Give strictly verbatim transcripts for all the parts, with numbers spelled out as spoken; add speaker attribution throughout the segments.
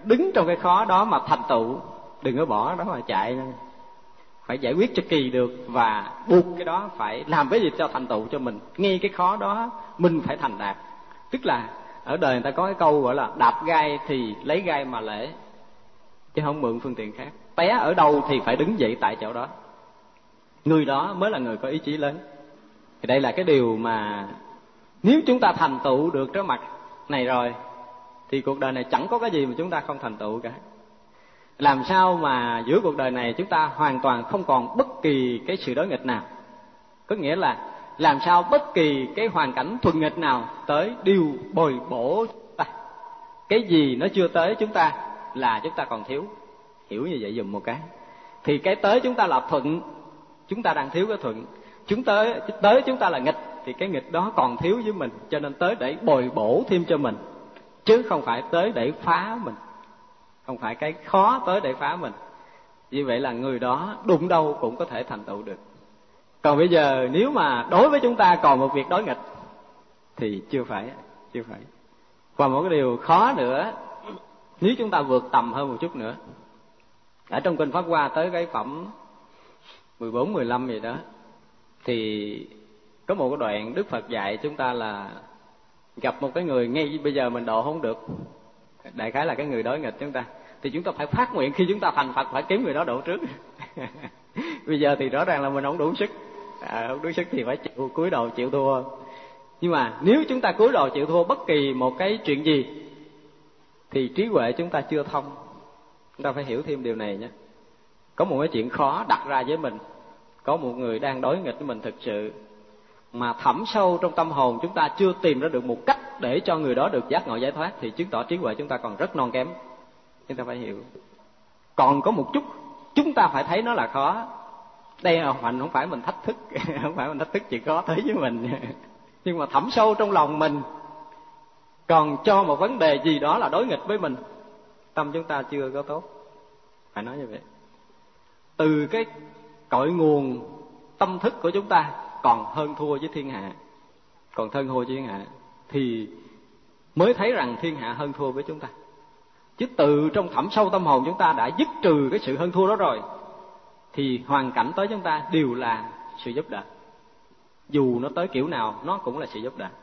Speaker 1: đứng trong cái khó đó mà thành tựu, đừng có bỏ đó mà chạy, phải giải quyết cho kỳ được, và buộc cái đó phải làm cái gì cho thành tựu cho mình. Ngay cái khó đó mình phải thành đạt. Tức là ở đời người ta có cái câu gọi là đạp gai thì lấy gai mà lễ, chứ không mượn phương tiện khác. Té ở đâu thì phải đứng dậy tại chỗ đó. Người đó mới là người có ý chí lớn. Thì đây là cái điều mà nếu chúng ta thành tựu được trước mặt này rồi thì cuộc đời này chẳng có cái gì mà chúng ta không thành tựu cả. Làm sao mà giữa cuộc đời này chúng ta hoàn toàn không còn bất kỳ cái sự đối nghịch nào. Có nghĩa là làm sao bất kỳ cái hoàn cảnh thuận nghịch nào tới đều bồi bổ chúng ta. Cái gì nó chưa tới chúng ta là chúng ta còn thiếu. Hiểu như vậy dùm một cái. Thì cái tới chúng ta là thuận, chúng ta đang thiếu cái thuận. Chúng tới, tới chúng ta là nghịch, thì cái nghịch đó còn thiếu với mình. Cho nên tới để bồi bổ thêm cho mình, chứ không phải tới để phá mình. Không phải cái khó tới để phá mình. Như vậy là người đó đụng đâu cũng có thể thành tựu được. Còn bây giờ nếu mà đối với chúng ta còn một việc đối nghịch thì chưa phải, chưa phải. Và một cái điều khó nữa, nếu chúng ta vượt tầm hơn một chút nữa. Ở trong Kinh Pháp Hoa tới cái phẩm mười bốn, mười lăm gì đó, thì có một cái đoạn Đức Phật dạy chúng ta là gặp một cái người ngay bây giờ mình độ không được, đại khái là cái người đối nghịch chúng ta, thì chúng ta phải phát nguyện khi chúng ta thành Phật phải kiếm người đó độ trước. Bây giờ thì rõ ràng là mình không đủ sức, à, không đủ sức thì phải chịu cúi đầu chịu thua. Nhưng mà nếu chúng ta cúi đầu chịu thua bất kỳ một cái chuyện gì thì trí huệ chúng ta chưa thông. Chúng ta phải hiểu thêm điều này nhé. Có một cái chuyện khó đặt ra với mình, có một người đang đối nghịch với mình thực sự, mà thẳm sâu trong tâm hồn chúng ta chưa tìm ra được một cách để cho người đó được giác ngộ giải thoát, thì chứng tỏ trí huệ chúng ta còn rất non kém. Chúng ta phải hiểu. Còn có một chút chúng ta phải thấy nó là khó. Đây là hoành, không phải mình thách thức, không phải mình thách thức chuyện khó tới với mình. Nhưng mà thẳm sâu trong lòng mình còn cho một vấn đề gì đó là đối nghịch với mình, tâm chúng ta chưa có tốt. Phải nói như vậy. Từ cái cội nguồn tâm thức của chúng ta còn hơn thua với thiên hạ, còn hơn thua với thiên hạ, thì mới thấy rằng thiên hạ hơn thua với chúng ta. Chứ từ trong thẳm sâu tâm hồn chúng ta đã dứt trừ cái sự hơn thua đó rồi, thì hoàn cảnh tới chúng ta đều là sự giúp đỡ. Dù nó tới kiểu nào, nó cũng là sự giúp đỡ.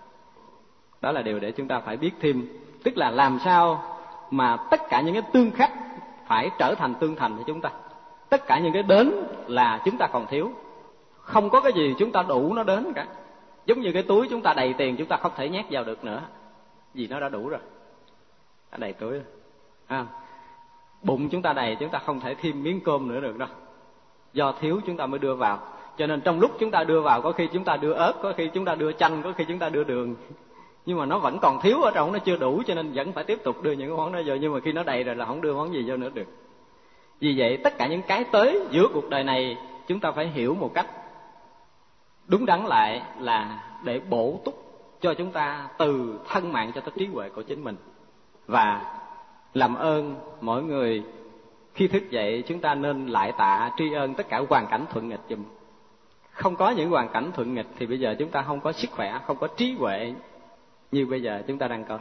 Speaker 1: Đó là điều để chúng ta phải biết thêm. Tức là làm sao mà tất cả những cái tương khắc phải trở thành tương thành cho chúng ta. Tất cả những cái đến là chúng ta còn thiếu. Không có cái gì chúng ta đủ nó đến cả. Giống như cái túi chúng ta đầy tiền, chúng ta không thể nhét vào được nữa, vì nó đã đủ rồi, đã đầy túi rồi. À, bụng chúng ta đầy, chúng ta không thể thêm miếng cơm nữa được đâu, do thiếu chúng ta mới đưa vào. Cho nên trong lúc chúng ta đưa vào, có khi chúng ta đưa ớt, có khi chúng ta đưa chanh, có khi chúng ta đưa đường, nhưng mà nó vẫn còn thiếu ở trong, nó chưa đủ, cho nên vẫn phải tiếp tục đưa những cái món đó vô. Nhưng mà khi nó đầy rồi là không đưa món gì vô nữa được. Vì vậy tất cả những cái tới giữa cuộc đời này chúng ta phải hiểu một cách đúng đắn lại, là để bổ túc cho chúng ta từ thân mạng cho tới trí huệ của chính mình. Và làm ơn mỗi người khi thức dậy chúng ta nên lại tạ tri ân tất cả hoàn cảnh thuận nghịch giùm. Không có những hoàn cảnh thuận nghịch thì bây giờ chúng ta không có sức khỏe, không có trí huệ như bây giờ chúng ta đang có.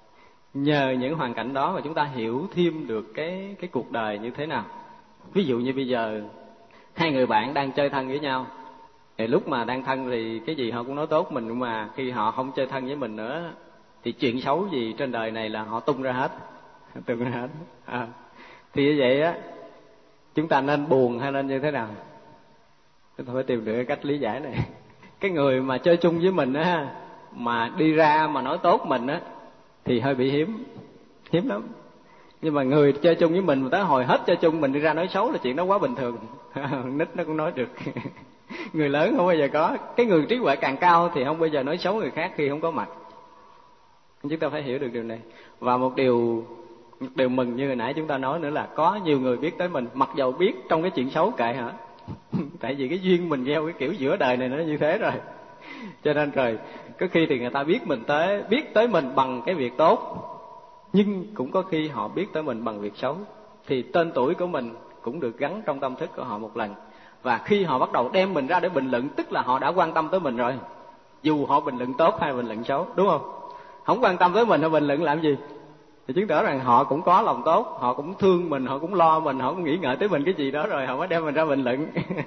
Speaker 1: Nhờ những hoàn cảnh đó mà chúng ta hiểu thêm được cái, cái cuộc đời như thế nào. Ví dụ như bây giờ hai người bạn đang chơi thân với nhau, thì lúc mà đang thân thì cái gì họ cũng nói tốt mình, nhưng mà khi họ không chơi thân với mình nữa thì chuyện xấu gì trên đời này là họ tung ra hết, tung ra hết. À, thì như vậy á, chúng ta nên buồn hay nên như thế nào? Chúng ta phải tìm được cái cách lý giải này. Cái người mà chơi chung với mình á, mà đi ra mà nói tốt mình á, thì hơi bị hiếm, hiếm lắm. Nhưng mà người chơi chung với mình mà tới hồi hết chơi chung mình đi ra nói xấu là chuyện đó quá bình thường. Nít nó cũng nói được. Người lớn không bao giờ có. Cái người trí huệ càng cao thì không bao giờ nói xấu người khác khi không có mặt. Chúng ta phải hiểu được điều này. Và một điều một điều mừng như hồi nãy chúng ta nói nữa là có nhiều người biết tới mình, mặc dầu biết trong cái chuyện xấu kệ hả. Tại vì cái duyên mình gieo cái kiểu giữa đời này nó như thế rồi. Cho nên rồi có khi thì người ta biết mình tới biết tới mình bằng cái việc tốt, nhưng cũng có khi họ biết tới mình bằng việc xấu. Thì tên tuổi của mình cũng được gắn trong tâm thức của họ một lần. Và khi họ bắt đầu đem mình ra để bình luận, tức là họ đã quan tâm tới mình rồi. Dù họ bình luận tốt hay bình luận xấu, đúng không? Không quan tâm tới mình, họ bình luận làm gì? thì chứng tỏ rằng họ cũng có lòng tốt, họ cũng thương mình, họ cũng lo mình, họ cũng nghĩ ngợi tới mình cái gì đó rồi họ mới đem mình ra bình luận.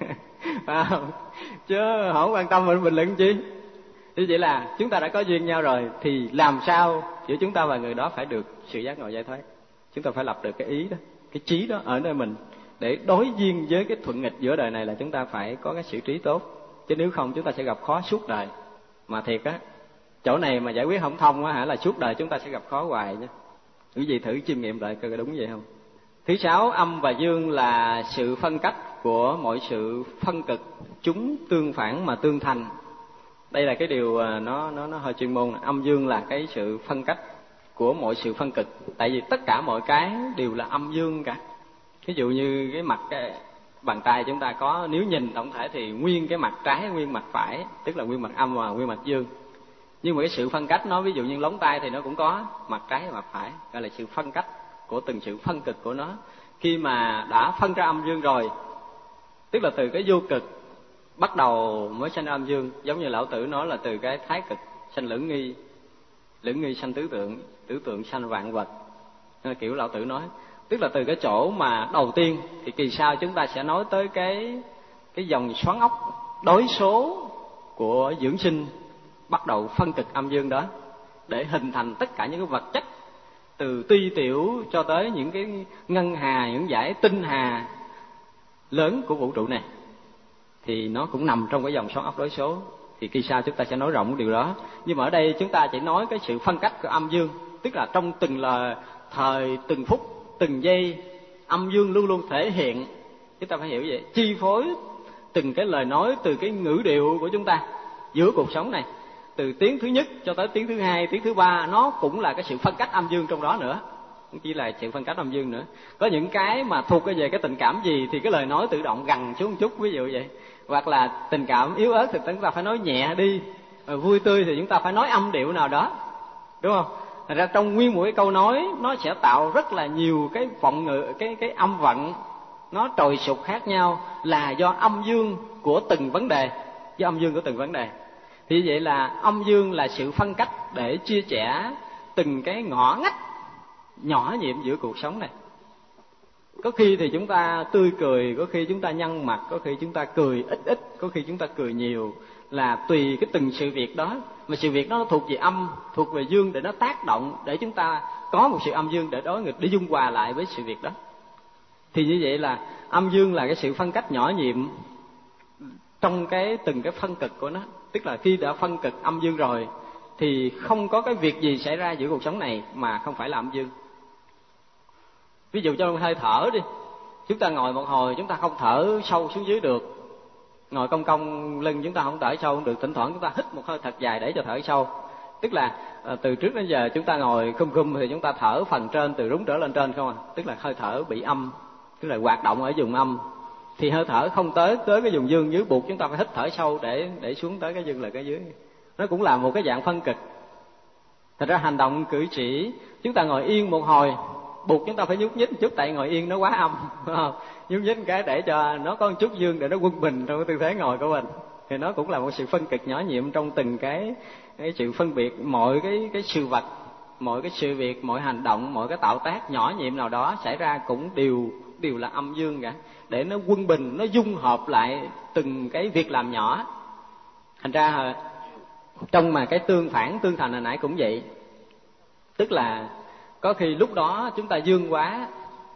Speaker 1: À, chứ họ không quan tâm mình bình luận chi. Như vậy là chúng ta đã có duyên nhau rồi, thì làm sao giữa chúng ta và người đó phải được sự giác ngộ giải thoát. Chúng ta phải lập được cái ý đó, cái trí đó ở nơi mình, để đối duyên với cái thuận nghịch giữa đời này là chúng ta phải có cái sự trí tốt. Chứ nếu không chúng ta sẽ gặp khó suốt đời. Mà thiệt á, chỗ này mà giải quyết không thông á hả, là suốt đời chúng ta sẽ gặp khó hoài nha. Quý vị thử chiêm nghiệm lại coi có đúng vậy không. Thứ sáu, âm và dương là sự phân cách của mọi sự phân cực, chúng tương phản mà tương thành. Đây là cái điều nó nó nó hơi chuyên môn. Âm dương là cái sự phân cách của mọi sự phân cực. Tại vì tất cả mọi cái đều là âm dương cả. Ví dụ như cái mặt cái bàn tay chúng ta có, nếu nhìn tổng thể thì nguyên cái mặt trái, nguyên mặt phải, tức là nguyên mặt âm và nguyên mặt dương. Nhưng mà cái sự phân cách nó, ví dụ như lóng tay thì nó cũng có mặt trái và mặt phải, gọi là sự phân cách của từng sự phân cực của nó. Khi mà đã phân ra âm dương rồi, tức là từ cái vô cực bắt đầu mới sanh âm dương. Giống như Lão Tử nói là từ cái thái cực sanh lưỡng nghi, lưỡng nghi sanh tứ tượng, tứ tượng sanh vạn vật. Nên là kiểu Lão Tử nói, tức là từ cái chỗ mà đầu tiên thì kỳ sau chúng ta sẽ nói tới cái cái dòng xoắn ốc đối số của dưỡng sinh, bắt đầu phân cực âm dương đó để hình thành tất cả những cái vật chất, từ ti tiểu cho tới những cái ngân hà, những dải tinh hà lớn của vũ trụ này, thì nó cũng nằm trong cái dòng xoắn ốc đối số. Thì kỳ sau chúng ta sẽ nói rộng cái điều đó. Nhưng mà ở đây chúng ta chỉ nói cái sự phân cách của âm dương, tức là trong từng lời thời, từng phút, từng giây, âm dương luôn luôn thể hiện. Chúng ta phải hiểu vậy, chi phối từng cái lời nói, từ cái ngữ điệu của chúng ta giữa cuộc sống này, từ tiếng thứ nhất cho tới tiếng thứ hai, tiếng thứ ba, nó cũng là cái sự phân cách âm dương trong đó nữa. Không chỉ là sự phân cách âm dương nữa. Có những cái mà thuộc về cái tình cảm gì thì cái lời nói tự động gằn xuống một chút, ví dụ vậy. Hoặc là tình cảm yếu ớt thì chúng ta phải nói nhẹ đi, rồi vui tươi thì chúng ta phải nói âm điệu nào đó, đúng không? Thật ra trong nguyên một cái câu nói nó sẽ tạo rất là nhiều cái vọng ngữ, cái cái âm vận nó trồi sụt khác nhau, là do âm dương của từng vấn đề, do âm dương của từng vấn đề. Thì vậy là âm dương là sự phân cách để chia sẻ từng cái ngõ ngách nhỏ nhiệm giữa cuộc sống này. Có khi thì chúng ta tươi cười, có khi chúng ta nhăn mặt, có khi chúng ta cười ít ít, có khi chúng ta cười nhiều, là tùy cái từng sự việc đó. Mà sự việc đó nó thuộc về âm, thuộc về dương, để nó tác động, để chúng ta có một sự âm dương để đối nghịch, để dung hòa lại với sự việc đó. Thì như vậy là âm dương là cái sự phân cách nhỏ nhiệm trong cái từng cái phân cực của nó. Tức là khi đã phân cực âm dương rồi thì không có cái việc gì xảy ra giữa cuộc sống này mà không phải là âm dương. Ví dụ cho hơi thở đi, chúng ta ngồi một hồi chúng ta không thở sâu xuống dưới được, ngồi cong cong lưng chúng ta không thở sâu không được, thỉnh thoảng chúng ta hít một hơi thật dài để cho thở sâu. Tức là từ trước đến giờ chúng ta ngồi khum khum thì chúng ta thở phần trên từ rúng trở lên trên không à, tức là hơi thở bị âm, tức là hoạt động ở vùng âm. Thì hơi thở không tới tới cái vùng dương dưới, buộc chúng ta phải hít thở sâu để để xuống tới cái dương là cái dưới. Nó cũng là một cái dạng phân cực. Thật ra hành động cử chỉ, chúng ta ngồi yên một hồi buộc chúng ta phải nhúc nhích một chút, tại ngồi yên nó quá âm, phải không? Nhúc nhích một cái để cho nó có một chút dương để nó quân bình trong cái tư thế ngồi của mình. Thì nó cũng là một sự phân cực nhỏ nhiệm trong từng cái cái sự phân biệt. Mọi cái cái sự vật, mọi cái sự việc, mọi hành động, mọi cái tạo tác nhỏ nhiệm nào đó xảy ra cũng đều đều là âm dương cả, để nó quân bình, nó dung hợp lại từng cái việc làm nhỏ. Thành ra trong mà cái tương phản tương thành hồi nãy cũng vậy, tức là có khi lúc đó chúng ta dương quá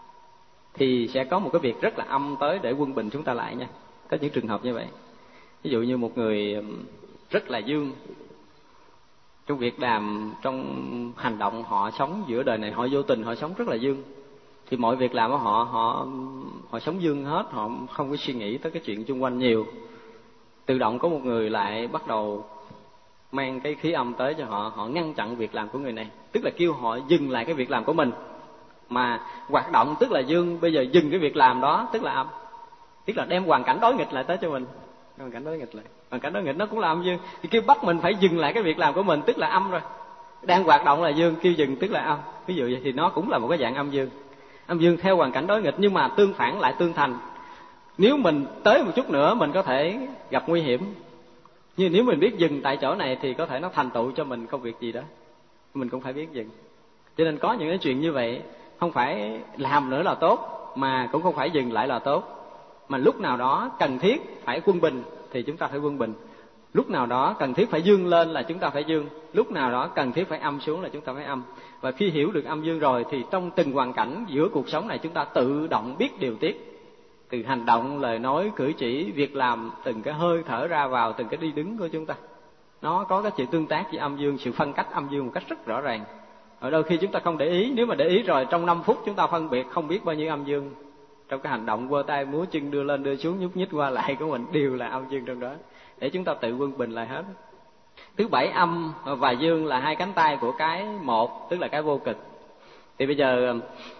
Speaker 1: thì sẽ có một cái việc rất là âm tới để quân bình chúng ta lại nha. Có những trường hợp như vậy. Ví dụ như một người rất là dương trong việc đàm, trong hành động họ sống giữa đời này, họ vô tình họ sống rất là dương, thì mọi việc làm của họ họ họ sống dương hết, họ không có suy nghĩ tới cái chuyện xung quanh nhiều. Tự động có một người lại bắt đầu mang cái khí âm tới cho họ, họ ngăn chặn việc làm của người này, tức là kêu họ dừng lại cái việc làm của mình. Mà hoạt động tức là dương, bây giờ dừng cái việc làm đó tức là âm, tức là đem hoàn cảnh đối nghịch lại tới cho mình. Hoàn cảnh đối nghịch lại, hoàn cảnh đối nghịch nó cũng là âm dương. Thì kêu bắt mình phải dừng lại cái việc làm của mình tức là âm rồi. Đang hoạt động là dương, kêu dừng tức là âm. Ví dụ vậy thì nó cũng là một cái dạng âm dương. Âm dương theo hoàn cảnh đối nghịch nhưng mà tương phản lại tương thành. Nếu mình tới một chút nữa mình có thể gặp nguy hiểm, nhưng nếu mình biết dừng tại chỗ này thì có thể nó thành tựu cho mình công việc gì đó, mình cũng phải biết dừng. Cho nên có những cái chuyện như vậy, không phải làm nữa là tốt, mà cũng không phải dừng lại là tốt. Mà lúc nào đó cần thiết phải quân bình thì chúng ta phải quân bình. Lúc nào đó cần thiết phải dương lên là chúng ta phải dương. Lúc nào đó cần thiết phải âm xuống là chúng ta phải âm. Và khi hiểu được âm dương rồi thì trong từng hoàn cảnh giữa cuộc sống này chúng ta tự động biết điều tiết. Từ hành động, lời nói, cử chỉ, việc làm, từng cái hơi thở ra vào, từng cái đi đứng của chúng ta, nó có cái sự tương tác với âm dương, sự phân cách âm dương một cách rất rõ ràng. Ở đôi khi chúng ta không để ý, nếu mà để ý rồi trong năm phút chúng ta phân biệt không biết bao nhiêu âm dương. Trong cái hành động quơ tay múa chân, đưa lên đưa xuống, nhúc nhích qua lại của mình đều là âm dương trong đó, để chúng ta tự quân bình lại hết. Thứ bảy, âm và dương là hai cánh tay của cái một, tức là cái vô cực. Thì bây giờ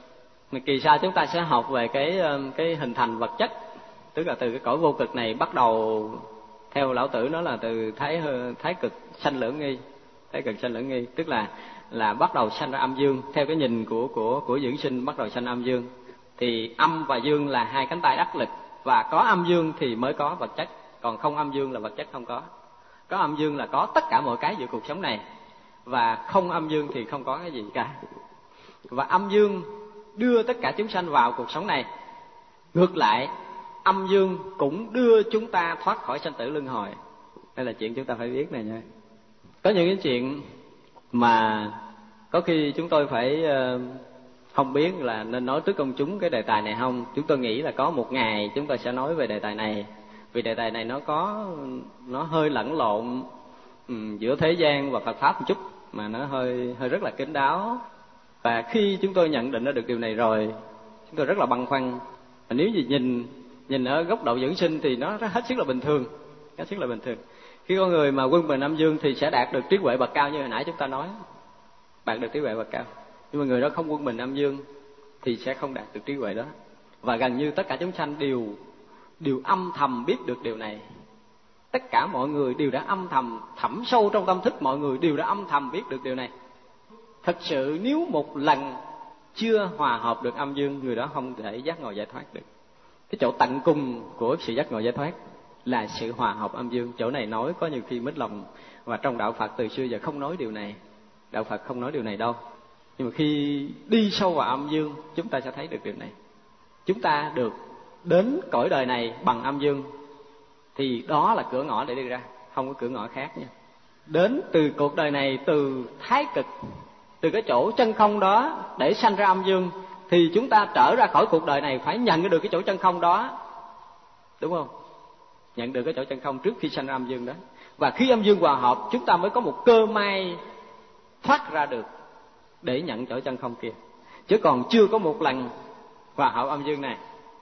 Speaker 1: kỳ sau chúng ta sẽ học về cái cái hình thành vật chất, tức là từ cái cõi vô cực này bắt đầu, theo Lão Tử nó là từ thái thái cực sanh lưỡng nghi, thái cực sanh lưỡng nghi, tức là là bắt đầu sanh ra âm dương. Theo cái nhìn của của của dưỡng sinh, bắt đầu sanh âm dương. Thì âm và dương là hai cánh tay đắc lực, và có âm dương thì mới có vật chất, còn không âm dương là vật chất không có. Có âm dương là có tất cả mọi cái giữa cuộc sống này, và không âm dương thì không có cái gì cả. Và âm dương đưa tất cả chúng sanh vào cuộc sống này. Ngược lại, âm dương cũng đưa chúng ta thoát khỏi sanh tử luân hồi. Đây là chuyện chúng ta phải biết này nha. Có những cái chuyện mà có khi chúng tôi phải không biết là nên nói trước công chúng cái đề tài này không. Chúng tôi nghĩ là có một ngày chúng tôi sẽ nói về đề tài này, vì đề tài này nó có nó hơi lẫn lộn um, giữa thế gian và Phật pháp một chút, mà nó hơi hơi rất là kín đáo. Và khi chúng tôi nhận định ra được điều này rồi, chúng tôi rất là băn khoăn. Và nếu như nhìn nhìn ở góc độ dưỡng sinh thì nó hết sức là bình thường, hết sức là bình thường. Khi con người mà quân bình âm dương thì sẽ đạt được trí huệ bậc cao, như hồi nãy chúng ta nói, đạt được trí huệ bậc cao. Nhưng mà người đó không quân bình âm dương thì sẽ không đạt được trí huệ đó. Và gần như tất cả chúng sanh đều đều âm thầm biết được điều này. Tất cả mọi người đều đã âm thầm, thẳm sâu trong tâm thức mọi người đều đã âm thầm biết được điều này. Thật sự nếu một lần chưa hòa hợp được âm dương, người đó không thể giác ngộ giải thoát được. Cái chỗ tận cùng của sự giác ngộ giải thoát là sự hòa hợp âm dương. Chỗ này nói có nhiều khi mít lòng, và trong đạo Phật từ xưa giờ không nói điều này. Đạo Phật không nói điều này đâu. Nhưng mà khi đi sâu vào âm dương, chúng ta sẽ thấy được điều này. Chúng ta được đến cõi đời này bằng âm dương, thì đó là cửa ngõ để đi ra, không có cửa ngõ khác nha. Đến từ cuộc đời này, từ thái cực, từ cái chỗ chân không đó để sanh ra âm dương, thì chúng ta trở ra khỏi cuộc đời này phải nhận được cái chỗ chân không đó, đúng không? Nhận được cái chỗ chân không trước khi sanh ra âm dương đó. Và khi âm dương hòa hợp, chúng ta mới có một cơ may thoát ra được để nhận chỗ chân không kia. Chứ còn chưa có một lần hòa hợp âm dương này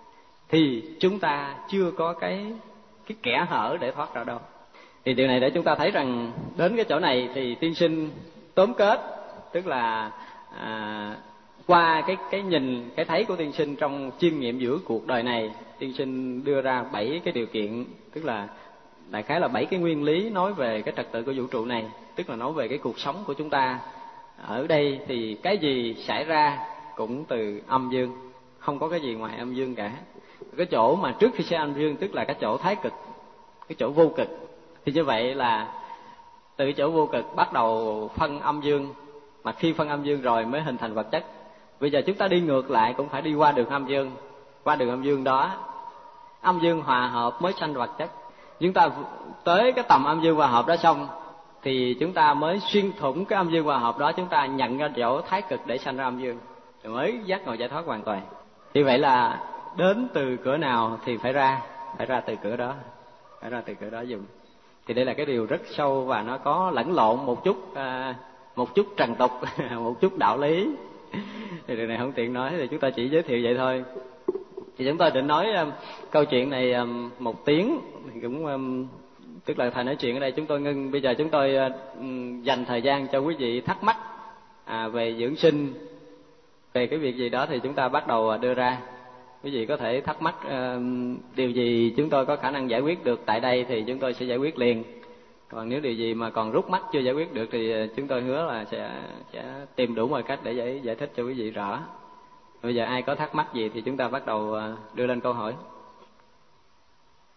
Speaker 1: thì chúng ta chưa có cái cái kẽ hở để thoát ra đâu. Thì điều này để chúng ta thấy rằng đến cái chỗ này thì tiên sinh tóm kết, tức là à, qua cái cái nhìn, cái thấy của tiên sinh trong chiêm nghiệm giữa cuộc đời này, tiên sinh đưa ra bảy cái điều kiện, tức là đại khái là bảy cái nguyên lý nói về cái trật tự của vũ trụ này, tức là nói về cái cuộc sống của chúng ta. Ở đây thì cái gì xảy ra cũng từ âm dương, không có cái gì ngoài âm dương cả. Cái chỗ mà trước khi xảy âm dương tức là cái chỗ thái cực, cái chỗ vô cực. Thì như vậy là từ chỗ vô cực bắt đầu phân âm dương, mà khi phân âm dương rồi mới hình thành vật chất. Bây giờ chúng ta đi ngược lại cũng phải đi qua đường âm dương. Qua đường âm dương đó, âm dương hòa hợp mới sanh vật chất. Chúng ta tới cái tầm âm dương hòa hợp đó xong thì chúng ta mới xuyên thủng cái âm dương hòa hợp đó, chúng ta nhận ra chỗ thái cực để sanh ra âm dương, rồi mới giác ngộ giải thoát hoàn toàn. Thì vậy là đến từ cửa nào thì phải ra, phải ra từ cửa đó, phải ra từ cửa đó dùng. Thì đây là cái điều rất sâu và nó có lẫn lộn một chút, à, một chút trần tục, một chút đạo lý. Thì điều này không tiện nói, thì chúng ta chỉ giới thiệu vậy thôi. Thì chúng tôi định nói um, câu chuyện này um, một tiếng, thì cũng um, tức là thầy nói chuyện ở đây chúng tôi ngưng. Bây giờ chúng tôi uh, dành thời gian cho quý vị thắc mắc à, về dưỡng sinh, về cái việc gì đó thì chúng ta bắt đầu đưa ra. Quý vị có thể thắc mắc uh, điều gì chúng tôi có khả năng giải quyết được tại đây thì chúng tôi sẽ giải quyết liền. Còn nếu điều gì mà còn rút mắt chưa giải quyết được thì chúng tôi hứa là sẽ sẽ tìm đủ mọi cách để giải giải thích cho quý vị rõ. Bây giờ ai có thắc mắc gì thì chúng ta bắt đầu đưa lên câu hỏi.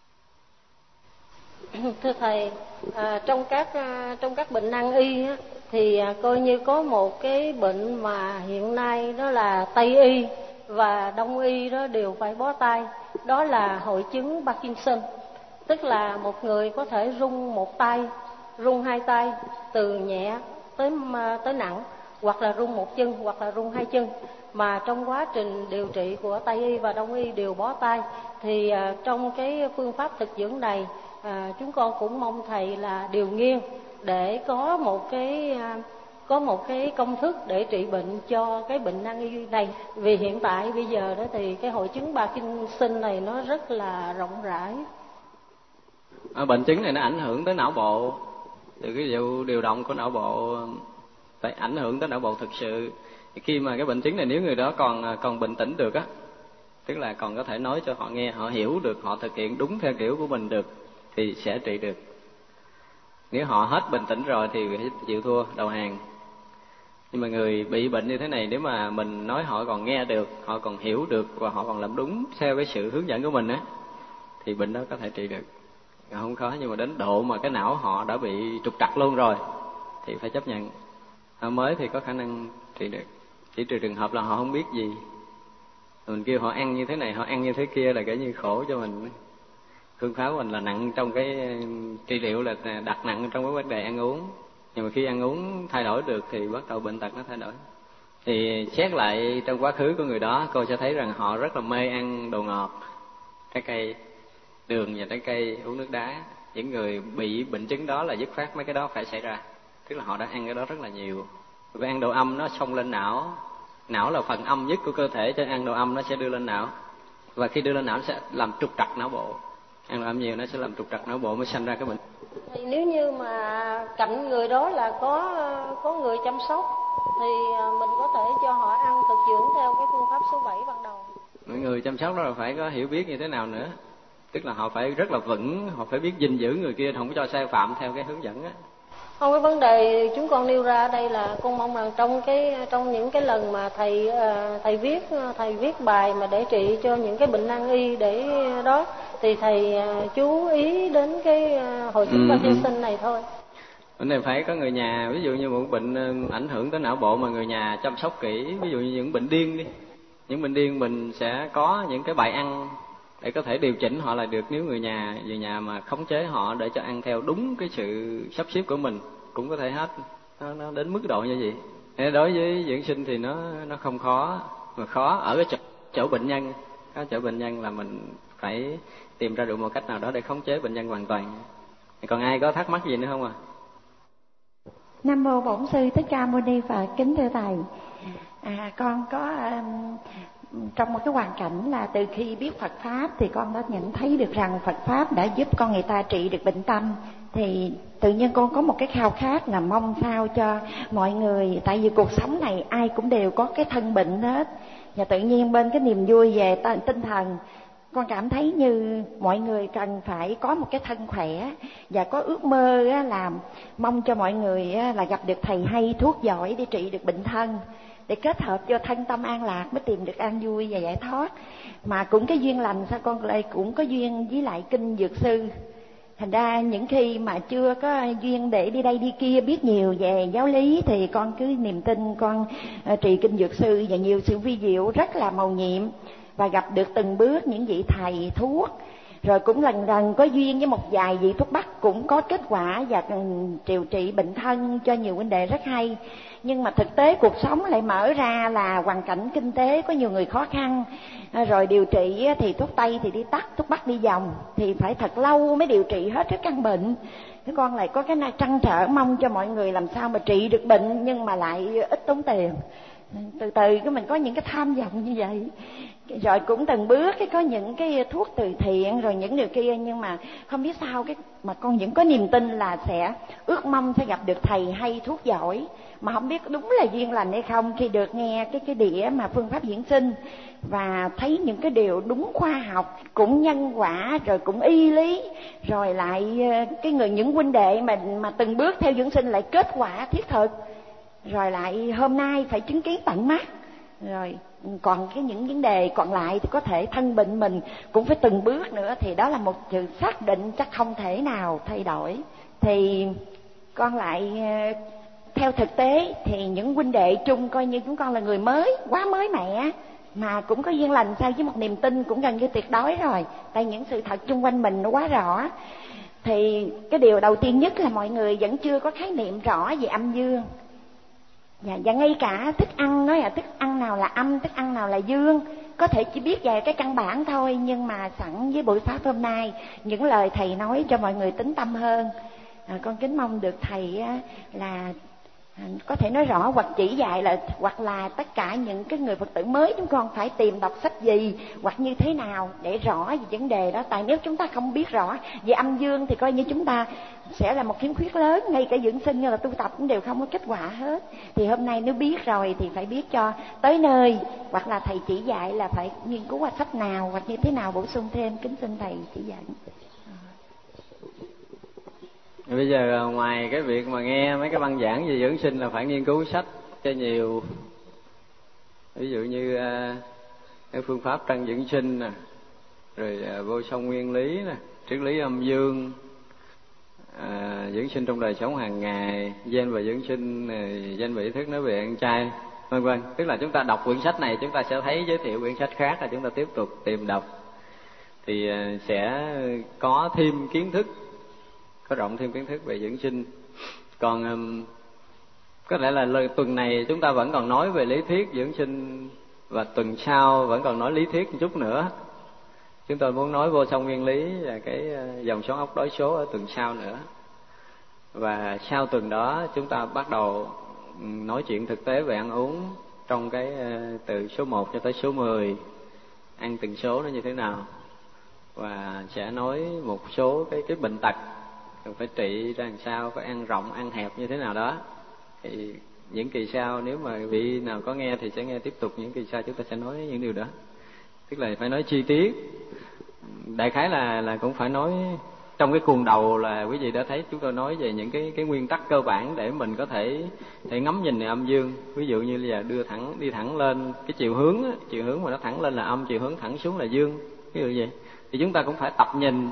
Speaker 2: Thưa thầy, à, trong các trong các bệnh nan y á, thì coi như có một cái bệnh mà hiện nay đó là Tây y và Đông y đó đều phải bó tay, đó là hội chứng Parkinson. Tức là một người có thể rung một tay, rung hai tay, từ nhẹ tới tới nặng, hoặc là rung một chân, hoặc là rung hai chân. Mà trong quá trình điều trị của Tây y và Đông y đều bó tay. Thì à, trong cái phương pháp thực dưỡng này, à, chúng con cũng mong thầy là điều nghiên để có một cái à, có một cái công thức để trị bệnh cho cái bệnh nan y này. Vì hiện tại bây giờ đó thì cái hội chứng Parkinson này nó rất là rộng rãi.
Speaker 1: À, bệnh chứng này nó ảnh hưởng tới não bộ, từ cái vụ điều động của não bộ phải ảnh hưởng tới não bộ thực sự. Khi mà cái bệnh chứng này nếu người đó còn còn bình tĩnh được á, tức là còn có thể nói cho họ nghe, họ hiểu được, họ thực hiện đúng theo kiểu của mình được thì sẽ trị được. Nếu họ hết bình tĩnh rồi thì chịu thua, đầu hàng. Nhưng mà người bị bệnh như thế này, nếu mà mình nói họ còn nghe được, họ còn hiểu được và họ còn làm đúng theo cái sự hướng dẫn của mình á, thì bệnh đó có thể trị được. Không khó, nhưng mà đến độ mà cái não họ đã bị trục trặc luôn rồi thì phải chấp nhận. Họ mới thì có khả năng trị được, chỉ trừ trường hợp là họ không biết gì. Mình kêu họ ăn như thế này, họ ăn như thế kia là kể như khổ cho mình. Phương pháp của mình là nặng trong cái trị liệu, là đặt nặng trong cái vấn đề ăn uống. Nhưng mà khi ăn uống thay đổi được thì bắt đầu bệnh tật nó thay đổi. Thì xét lại trong quá khứ của người đó, cô sẽ thấy rằng họ rất là mê ăn đồ ngọt, trái cây, đường và trái cây, uống nước đá. Những người bị bệnh chứng đó là dứt khoát mấy cái đó phải xảy ra. Tức là họ đã ăn cái đó rất là nhiều. Vì ăn đồ âm nó xông lên não. Não là phần âm nhất của cơ thể, cho ăn đồ âm nó sẽ đưa lên não. Và khi đưa lên não nó sẽ làm trục trặc não bộ. Ăn đồ âm nhiều nó sẽ làm trục trặc não bộ mới sanh ra cái bệnh.
Speaker 2: Thì nếu như mà cạnh người đó là có có người chăm sóc thì mình có thể cho họ ăn thực dưỡng theo cái phương pháp số bảy ban đầu.
Speaker 1: Mọi người chăm sóc đó là phải có hiểu biết như thế nào nữa. Tức là họ phải rất là vững, họ phải biết gìn giữ người kia, không có cho sai phạm theo cái hướng dẫn á.
Speaker 2: Không, cái vấn đề chúng con nêu ra ở đây là con mong rằng trong cái trong những cái lần mà thầy thầy viết thầy viết bài mà để trị cho những cái bệnh nan y để đó, thì thầy chú ý đến cái hội chứng Parkinson ừ, này thôi.
Speaker 1: Bệnh này phải có người nhà, ví dụ như một bệnh ảnh hưởng tới não bộ mà người nhà chăm sóc kỹ, ví dụ như những bệnh điên đi. Những bệnh điên mình sẽ có những cái bài ăn để có thể điều chỉnh họ lại được. Nếu người nhà người nhà mà khống chế họ để cho ăn theo đúng cái sự sắp xếp của mình cũng có thể hết. Nó, nó đến mức độ như vậy. Thế đối với dưỡng sinh thì nó nó không khó, mà khó ở cái chỗ, chỗ bệnh nhân. Cái chỗ bệnh nhân là mình phải tìm ra được một cách nào đó để khống chế bệnh nhân hoàn toàn. Còn ai có thắc mắc gì nữa không à?
Speaker 3: Nam mô Bổn Sư Thích Ca Mâu Ni Phật. Kính thưa thầy, à, con có um, trong một cái hoàn cảnh là từ khi biết Phật Pháp thì con đã nhận thấy được rằng Phật Pháp đã giúp con người ta trị được bệnh tâm. Thì tự nhiên con có một cái khao khát là mong sao cho mọi người, tại vì cuộc sống này ai cũng đều có cái thân bệnh hết. Và tự nhiên bên cái niềm vui về tinh thần, con cảm thấy như mọi người cần phải có một cái thân khỏe. Và có ước mơ là mong cho mọi người là gặp được thầy hay, thuốc giỏi để trị được bệnh thân, để kết hợp cho thân tâm an lạc mới tìm được an vui và giải thoát. Mà cũng cái duyên lành sao con lại cũng có duyên với lại kinh Dược Sư. Thành ra những khi mà chưa có duyên để đi đây đi kia biết nhiều về giáo lý thì con cứ niềm tin con uh, trì kinh Dược Sư và nhiều sự vi diệu rất là mầu nhiệm, và gặp được từng bước những vị thầy thuốc. Rồi cũng lần lần có duyên với một vài vị thuốc bắc cũng có kết quả và điều trị bệnh thân cho nhiều huynh đệ rất hay. Nhưng mà thực tế cuộc sống lại mở ra là hoàn cảnh kinh tế có nhiều người khó khăn, rồi điều trị thì thuốc Tây thì đi tắt, thuốc Bắc đi vòng, thì phải thật lâu mới điều trị hết cái căn bệnh. Thế con lại có cái trăn trở mong cho mọi người làm sao mà trị được bệnh nhưng mà lại ít tốn tiền. Từ từ cái mình có những cái tham vọng như vậy, rồi cũng từng bước cái có những cái thuốc từ thiện rồi những điều kia, nhưng mà không biết sao cái mà con vẫn có niềm tin là sẽ ước mong sẽ gặp được thầy hay thuốc giỏi. Mà không biết đúng là duyên lành hay không khi được nghe cái cái đĩa mà phương pháp dưỡng sinh và thấy những cái điều đúng khoa học, cũng nhân quả rồi cũng y lý, rồi lại cái người những huynh đệ mà mà từng bước theo dưỡng sinh lại kết quả thiết thực, rồi lại hôm nay phải chứng kiến tận mắt. Rồi còn cái những vấn đề còn lại thì có thể thân bệnh mình cũng phải từng bước nữa, thì đó là một sự xác định chắc không thể nào thay đổi. Thì con lại theo thực tế thì những huynh đệ chung coi như chúng con là người mới, quá mới mẻ, mà cũng có duyên lành sao với một niềm tin cũng gần như tuyệt đối rồi, tại những sự thật chung quanh mình nó quá rõ. Thì cái điều đầu tiên nhất là mọi người vẫn chưa có khái niệm rõ về âm dương. Và, và ngay cả thức ăn, nói là thức ăn nào là âm, thức ăn nào là dương, có thể chỉ biết về cái căn bản thôi, nhưng mà sẵn với buổi pháp hôm nay, những lời thầy nói cho mọi người tính tâm hơn. À, con kính mong được thầy á, là à, có thể nói rõ hoặc chỉ dạy là, hoặc là tất cả những cái người Phật tử mới chúng con phải tìm đọc sách gì hoặc như thế nào để rõ về vấn đề đó. Tại nếu chúng ta không biết rõ về âm dương thì coi như chúng ta sẽ là một khiếm khuyết lớn, ngay cả dưỡng sinh như là tu tập cũng đều không có kết quả hết. Thì hôm nay nếu biết rồi thì phải biết cho tới nơi, hoặc là thầy chỉ dạy là phải nghiên cứu qua sách nào hoặc như thế nào bổ sung thêm. Kính xin thầy chỉ dạy.
Speaker 1: Bây giờ ngoài cái việc mà nghe mấy cái băng giảng về dưỡng sinh là phải nghiên cứu sách cho nhiều. Ví dụ như cái phương pháp trăng dưỡng sinh nè, rồi vô song nguyên lý nè, triết lý âm dương, à, dưỡng sinh trong đời sống hàng ngày, gen và dưỡng sinh, gen và ý thức nói về ăn chay, vân vân. Tức là chúng ta đọc quyển sách này chúng ta sẽ thấy giới thiệu quyển sách khác, là chúng ta tiếp tục tìm đọc thì sẽ có thêm kiến thức, có rộng thêm kiến thức về dưỡng sinh. Còn um, có lẽ là lời tuần này chúng ta vẫn còn nói về lý thuyết dưỡng sinh, và tuần sau vẫn còn nói lý thuyết một chút nữa. Chúng tôi muốn nói vô song nguyên lý và cái dòng xoắn ốc đối số ở tuần sau nữa. Và sau tuần đó chúng ta bắt đầu nói chuyện thực tế về ăn uống trong cái từ số một cho tới số mười, ăn từng số nó như thế nào, và sẽ nói một số cái cái bệnh tật cần phải trị ra làm sao, phải ăn rộng ăn hẹp như thế nào đó. Thì những kỳ sau nếu mà vị nào có nghe thì sẽ nghe tiếp tục, những kỳ sau chúng ta sẽ nói những điều đó. Tức là phải nói chi tiết. Đại khái là là cũng phải nói trong cái cuồng đầu là quý vị đã thấy chúng tôi nói về những cái cái nguyên tắc cơ bản để mình có thể thể ngắm nhìn về âm dương. Ví dụ như là đưa thẳng đi thẳng lên cái chiều hướng á, chiều hướng mà nó thẳng lên là âm, chiều hướng thẳng xuống là dương. Ví dụ vậy. Thì chúng ta cũng phải tập nhìn.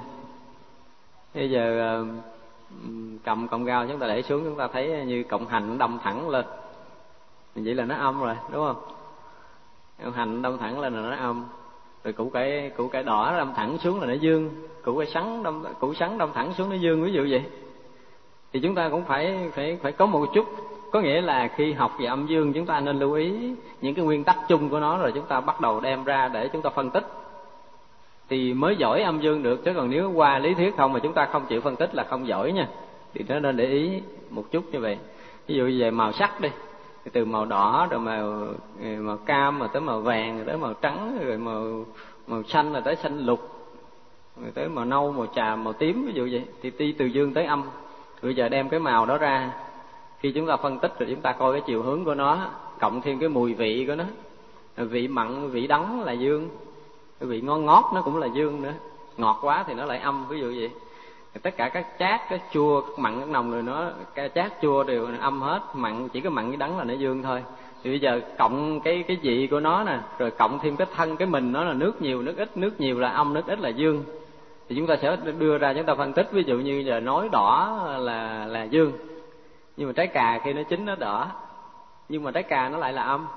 Speaker 1: Bây giờ cầm cọng gao chúng ta để xuống, chúng ta thấy như cộng hành đâm thẳng lên, vậy là nó âm rồi, đúng không? Cộng hành đâm thẳng lên là nó âm. Rồi củ cải củ cải đỏ đâm thẳng xuống là nó dương, củ cải sắn đâm củ sắn đâm thẳng xuống nó dương, ví dụ vậy. Thì chúng ta cũng phải phải phải có một chút, có nghĩa là khi học về âm dương chúng ta nên lưu ý những cái nguyên tắc chung của nó, rồi chúng ta bắt đầu đem ra để chúng ta phân tích thì mới giỏi âm dương được. Chứ còn nếu qua lý thuyết không mà chúng ta không chịu phân tích là không giỏi nha. Thì nó nên để ý một chút như vậy. Ví dụ về màu sắc đi, từ màu đỏ rồi màu màu cam, rồi tới màu vàng, rồi tới màu trắng, rồi màu màu xanh, rồi tới xanh lục, rồi tới màu nâu, màu trà, màu tím, ví dụ vậy. Thì đi từ dương tới âm. Bây giờ đem cái màu đó ra, khi chúng ta phân tích rồi chúng ta coi cái chiều hướng của nó, cộng thêm cái mùi vị của nó, vị mặn, vị đắng là dương, cái vị ngon ngọt nó cũng là dương nữa, ngọt quá thì nó lại âm, ví dụ vậy. Tất cả các chát, các chua, các mặn, các nồng rồi nó, cái chát chua đều âm hết, mặn chỉ có mặn với đắng là nó dương thôi. Thì bây giờ cộng cái cái vị của nó nè, rồi cộng thêm cái thân cái mình nó là nước nhiều, nước ít, nước nhiều là âm, nước ít là dương. Thì chúng ta sẽ đưa ra chúng ta phân tích, ví dụ như giờ nói đỏ là là dương, nhưng mà trái cà khi nó chín nó đỏ, nhưng mà trái cà nó lại là âm.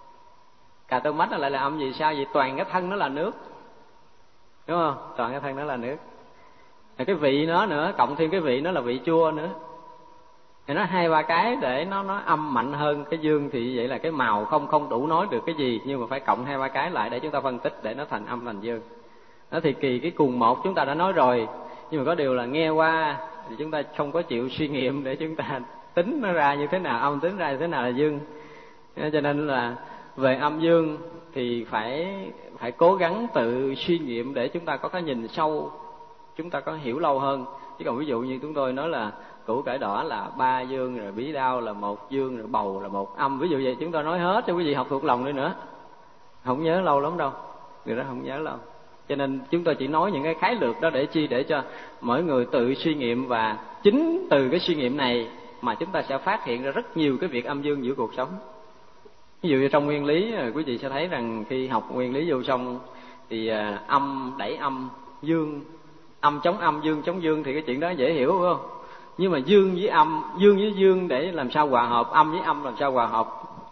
Speaker 1: Cà tô mách nó lại là âm, vì sao? Vì toàn cái thân nó là nước, đúng không? Toàn cái thân nó là nước. Rồi cái vị nó nữa, cộng thêm cái vị nó là vị chua nữa. Thì nó hai ba cái để nó nó âm mạnh hơn cái dương, thì vậy là cái màu không không đủ nói được cái gì, nhưng mà phải cộng hai ba cái lại để chúng ta phân tích để nó thành âm thành dương. Đó thì kỳ cái cùng một chúng ta đã nói rồi, nhưng mà có điều là nghe qua thì chúng ta không có chịu suy nghiệm để chúng ta tính nó ra như thế nào âm, tính ra như thế nào là dương. Cho nên là về âm dương thì phải phải cố gắng tự suy nghiệm để chúng ta có cái nhìn sâu, chúng ta có hiểu lâu hơn. Chứ còn ví dụ như chúng tôi nói là củ cải đỏ là ba dương, rồi bí đao là một dương, rồi bầu là một âm, ví dụ vậy, chúng tôi nói hết cho quý vị học thuộc lòng nữa nữa, không nhớ lâu lắm đâu, điều đó không nhớ lâu. Cho nên chúng tôi chỉ nói những cái khái lược đó để chi, để cho mỗi người tự suy nghiệm, và chính từ cái suy nghiệm này mà chúng ta sẽ phát hiện ra rất nhiều cái việc âm dương giữa cuộc sống. Ví dụ như trong nguyên lý, quý vị sẽ thấy rằng khi học nguyên lý vô song thì âm đẩy âm, dương âm chống âm, dương chống dương, thì cái chuyện đó dễ hiểu, phải không? Nhưng mà dương với âm, dương với dương để làm sao hòa hợp, âm với âm làm sao hòa hợp?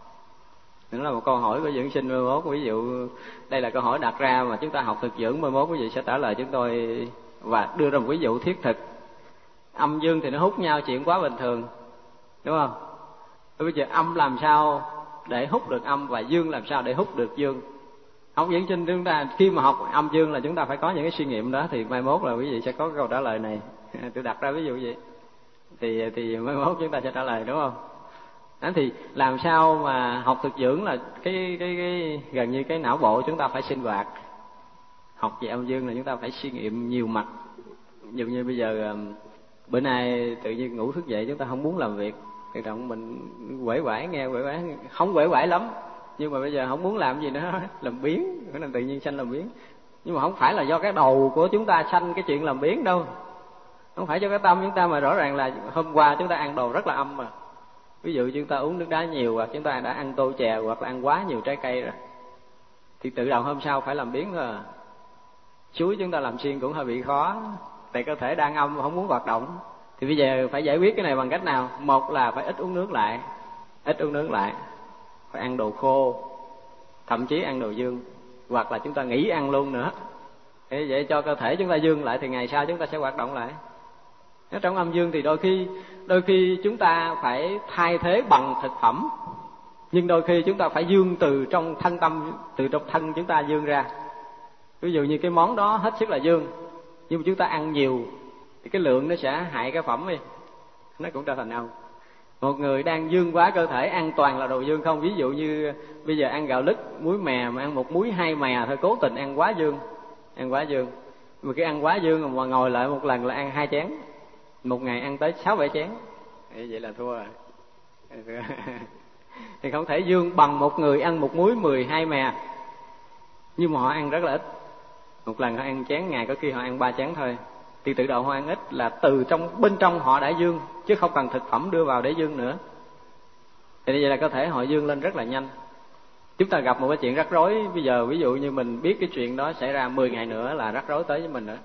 Speaker 1: Đó là một câu hỏi của dưỡng sinh mai mốt. Ví dụ đây là câu hỏi đặt ra mà chúng ta học thực dưỡng mai mốt quý vị sẽ trả lời chúng tôi và đưa ra một ví dụ thiết thực. Âm dương thì nó hút nhau chuyện quá bình thường, đúng không? Bây giờ âm làm sao để hút được âm và dương làm sao để hút được dương? Học dưỡng sinh chúng ta khi mà học âm dương là chúng ta phải có những cái suy nghiệm đó, thì mai mốt là quý vị sẽ có câu trả lời này. Tôi đặt ra ví dụ vậy thì thì mai mốt chúng ta sẽ trả lời, đúng không? Đó, thì làm sao mà học thực dưỡng là cái cái cái gần như cái não bộ chúng ta phải sinh hoạt. Học về âm dương là chúng ta phải suy nghiệm nhiều mặt. Ví dụ như bây giờ bữa nay tự nhiên ngủ thức dậy chúng ta không muốn làm việc, tự động mình quể quải, nghe quể quải, không quể quải lắm, nhưng mà bây giờ không muốn làm gì nữa, làm biếng, cái là tự nhiên sanh làm biếng. Nhưng mà không phải là do cái đầu của chúng ta sanh cái chuyện làm biếng đâu, không phải do cái tâm chúng ta, mà rõ ràng là hôm qua chúng ta ăn đồ rất là âm mà. Ví dụ chúng ta uống nước đá nhiều, hoặc chúng ta đã ăn tô chè, hoặc là ăn quá nhiều trái cây rồi, thì tự động hôm sau phải làm biếng thôi à. Chuối chúng ta làm xuyên cũng hơi bị khó, tại cơ thể đang âm không muốn hoạt động. Thì bây giờ phải giải quyết cái này bằng cách nào? Một là phải ít uống nước lại, ít uống nước lại, phải ăn đồ khô, thậm chí ăn đồ dương, hoặc là chúng ta nghỉ ăn luôn nữa. Để vậy cho cơ thể chúng ta dương lại thì ngày sau chúng ta sẽ hoạt động lại. Nếu trong âm dương thì đôi khi đôi khi chúng ta phải thay thế bằng thực phẩm, nhưng đôi khi chúng ta phải dương từ trong thân tâm, từ trong thân chúng ta dương ra. Ví dụ như cái món đó hết sức là dương, nhưng mà chúng ta ăn nhiều thì cái lượng nó sẽ hại cái phẩm đi, nó cũng trở thành âm. Một người đang dương quá cơ thể, ăn toàn là đồ dương không. Ví dụ như bây giờ ăn gạo lứt, muối mè, mà ăn một muối hai mè thôi, cố tình ăn quá dương, ăn quá dương. Mà cái ăn quá dương mà ngồi lại một lần là ăn hai chén, một ngày ăn tới sáu bảy chén, vậy là thua rồi. Thì không thể dương bằng một người ăn một muối mười hai mè, nhưng mà họ ăn rất là ít. Một lần họ ăn chén, ngày có khi họ ăn ba chén thôi. Thì tự động họ ăn ít là từ trong bên trong họ đã dương, chứ không cần thực phẩm đưa vào để dương nữa. Thì như vậy là cơ thể họ dương lên rất là nhanh. Chúng ta gặp một cái chuyện rắc rối, bây giờ ví dụ như mình biết cái chuyện đó xảy ra mười ngày nữa là rắc rối tới với mình nữa,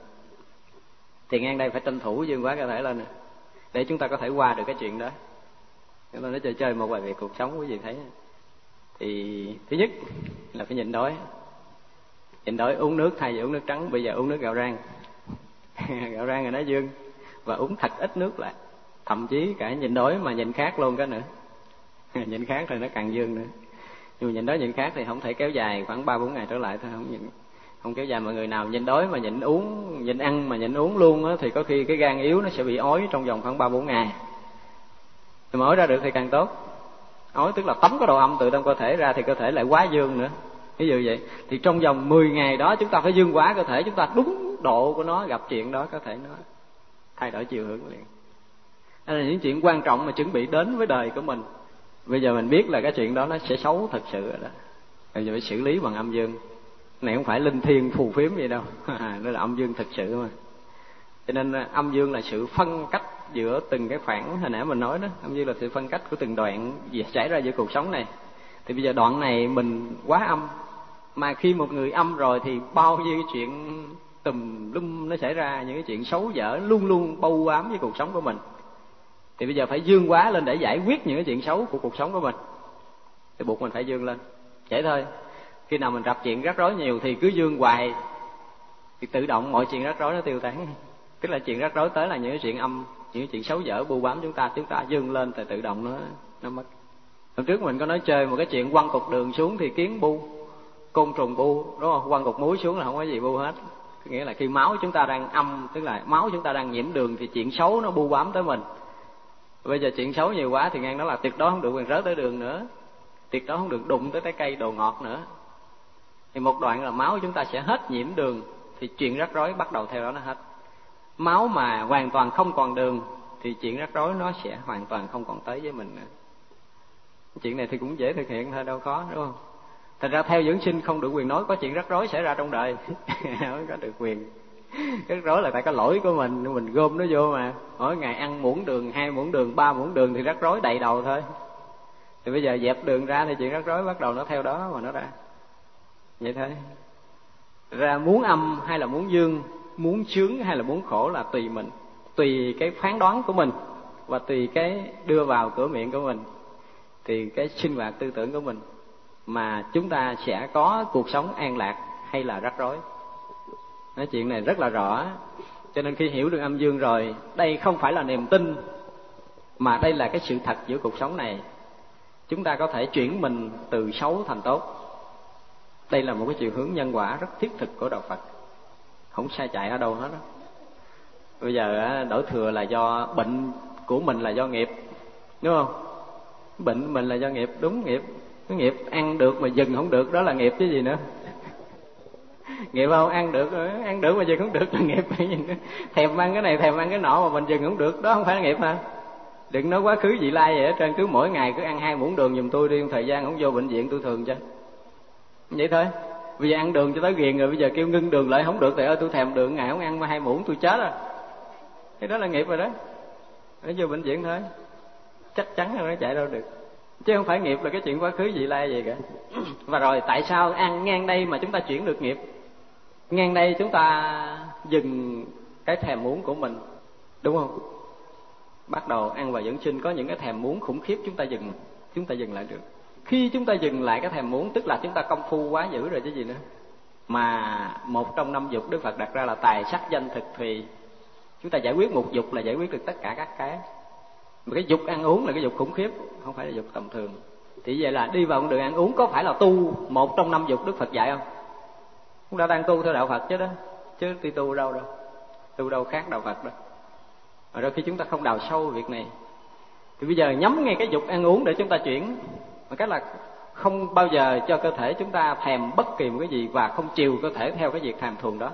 Speaker 1: thì ngang đây phải tranh thủ dương quá cơ thể lên để chúng ta có thể qua được cái chuyện đó. Chúng ta nói chơi chơi một vài việc cuộc sống quý vị thấy. Thì thứ nhất là phải nhịn đói. Nhịn đói, uống nước thay vì uống nước trắng, bây giờ uống nước gạo rang. Gạo rang rồi nó dương, và uống thật ít nước lại. Thậm chí cả nhịn đói mà nhịn khát luôn cái nữa. Nhịn khát thì nó càng dương nữa. Nhưng mà nhịn đói nhịn khát thì không thể kéo dài khoảng ba bốn ngày trở lại thôi, không nhịn, không kéo dài. Mọi người nào nhịn đói mà nhịn uống, nhịn ăn mà nhịn uống luôn á, thì có khi cái gan yếu nó sẽ bị ói trong vòng khoảng ba bốn ngày. Thì mà ói ra được thì càng tốt. Ói tức là tống cái đồ âm từ trong cơ thể ra, thì cơ thể lại quá dương nữa. Ví dụ vậy, thì trong vòng mười ngày đó chúng ta phải dương quá cơ thể, chúng ta đúng độ của nó, gặp chuyện đó có thể nó thay đổi chiều hướng liền. Đây là những chuyện quan trọng mà chuẩn bị đến với đời của mình. Bây giờ mình biết là cái chuyện đó nó sẽ xấu thật sự rồi đó, bây giờ phải xử lý bằng âm dương. Này không phải linh thiêng phù phiếm gì đâu. Đó là âm dương thực sự mà. Cho nên âm dương là sự phân cách giữa từng cái khoảng, hồi nãy mình nói đó, âm dương là sự phân cách của từng đoạn xảy ra giữa cuộc sống này. Thì bây giờ đoạn này mình quá âm, mà khi một người âm rồi thì bao nhiêu cái chuyện tùm lum nó xảy ra, những cái chuyện xấu dở luôn luôn bâu bám với cuộc sống của mình. Thì bây giờ phải dương quá lên để giải quyết những cái chuyện xấu của cuộc sống của mình, thì buộc mình phải dương lên. Vậy thôi. Khi nào mình gặp chuyện rắc rối nhiều thì cứ dương hoài, thì tự động mọi chuyện rắc rối nó tiêu tán. Tức là chuyện rắc rối tới là những cái chuyện âm, những cái chuyện xấu dở bu bám chúng ta, chúng ta dương lên thì tự động nó nó mất. Hôm trước mình có nói chơi một cái chuyện quăng cục đường xuống thì kiến bu, côn trùng bu, đúng không? Quăng cục muối xuống là không có gì bu hết. Nghĩa là khi máu chúng ta đang âm, tức là máu chúng ta đang nhiễm đường, thì chuyện xấu nó bu bám tới mình. Bây giờ chuyện xấu nhiều quá thì ngang đó là tuyệt đối không được quyền rớt tới đường nữa, tuyệt đối không được đụng tới trái cây đồ ngọt nữa. Thì một đoạn là máu chúng ta sẽ hết nhiễm đường, thì chuyện rắc rối bắt đầu theo đó nó hết. Máu mà hoàn toàn không còn đường thì chuyện rắc rối nó sẽ hoàn toàn không còn tới với mình nữa. Chuyện này thì cũng dễ thực hiện thôi, đâu khó, đúng không? Thật ra theo dưỡng sinh không được quyền nói có chuyện rắc rối xảy ra trong đời. Không có được quyền. Rắc rối là tại cái lỗi của mình, mình gom nó vô mà. Mỗi ngày ăn muỗng đường, hai muỗng đường, ba muỗng đường thì rắc rối đầy đầu thôi. Thì bây giờ dẹp đường ra thì chuyện rắc rối bắt đầu nó theo đó mà nó ra. Vậy thôi. Ra muốn âm hay là muốn dương, muốn sướng hay là muốn khổ là tùy mình, tùy cái phán đoán của mình. và tùy cái đưa vào cửa miệng của mình, thì cái sinh hoạt tư tưởng của mình mà chúng ta sẽ có cuộc sống an lạc hay là rắc rối. Nói chuyện này rất là rõ. Cho nên khi hiểu được âm dương rồi, đây không phải là niềm tin, mà đây là cái sự thật giữa cuộc sống này. Chúng ta có thể chuyển mình từ xấu thành tốt. Đây là một cái chiều hướng nhân quả rất thiết thực của đạo Phật, không sai chạy ở đâu hết đó. Bây giờ đổ thừa là do bệnh của mình là do nghiệp, đúng không? Bệnh mình là do nghiệp, đúng nghiệp. Cái nghiệp ăn được mà dừng không được, đó là nghiệp chứ gì nữa. Nghiệp không? Ăn được, ăn được mà dừng không được là nghiệp. Thèm ăn cái này, thèm ăn cái nọ mà mình dừng không được, đó không phải là nghiệp hả? Đừng nói quá khứ vị lai vậy hết trơn, cứ mỗi ngày cứ ăn hai muỗng đường giùm tôi đi, thời gian không vô bệnh viện tôi thường chứ. Vậy thôi. Bây giờ ăn đường cho tới ghiền rồi, bây giờ kêu ngưng đường lại không được thì ơi tôi thèm đường, ngày không ăn mà hai muỗng tôi chết rồi. Cái đó là nghiệp rồi đó. Nó vô bệnh viện thôi. Chắc chắn là nó chạy đâu được. Chứ không phải nghiệp là cái chuyện quá khứ vị lai gì cả. Và rồi tại sao ăn ngang đây mà chúng ta chuyển được nghiệp? Ngang đây chúng ta dừng cái thèm muốn của mình, đúng không? Bắt đầu ăn và dưỡng sinh, có những cái thèm muốn khủng khiếp chúng ta dừng, chúng ta dừng lại được. Khi chúng ta dừng lại cái thèm muốn, tức là chúng ta công phu quá dữ rồi chứ gì nữa. Mà một trong năm dục Đức Phật đặt ra là tài sắc danh thực thùy. Chúng ta giải quyết một dục là giải quyết được tất cả các cái. Mà cái dục ăn uống là cái dục khủng khiếp, không phải là dục tầm thường. Thì vậy là đi vào con đường ăn uống có phải là tu một trong năm dục Đức Phật dạy không? Chúng ta đang tu theo đạo Phật chứ đó, chứ đi tu đâu đâu, tu đâu khác đạo Phật đâu. Mà đôi khi chúng ta không đào sâu việc này, thì bây giờ nhắm ngay cái dục ăn uống để chúng ta chuyển. Mà cái là không bao giờ cho cơ thể chúng ta thèm bất kỳ một cái gì, và không chiều cơ thể theo cái việc thèm thuồng đó.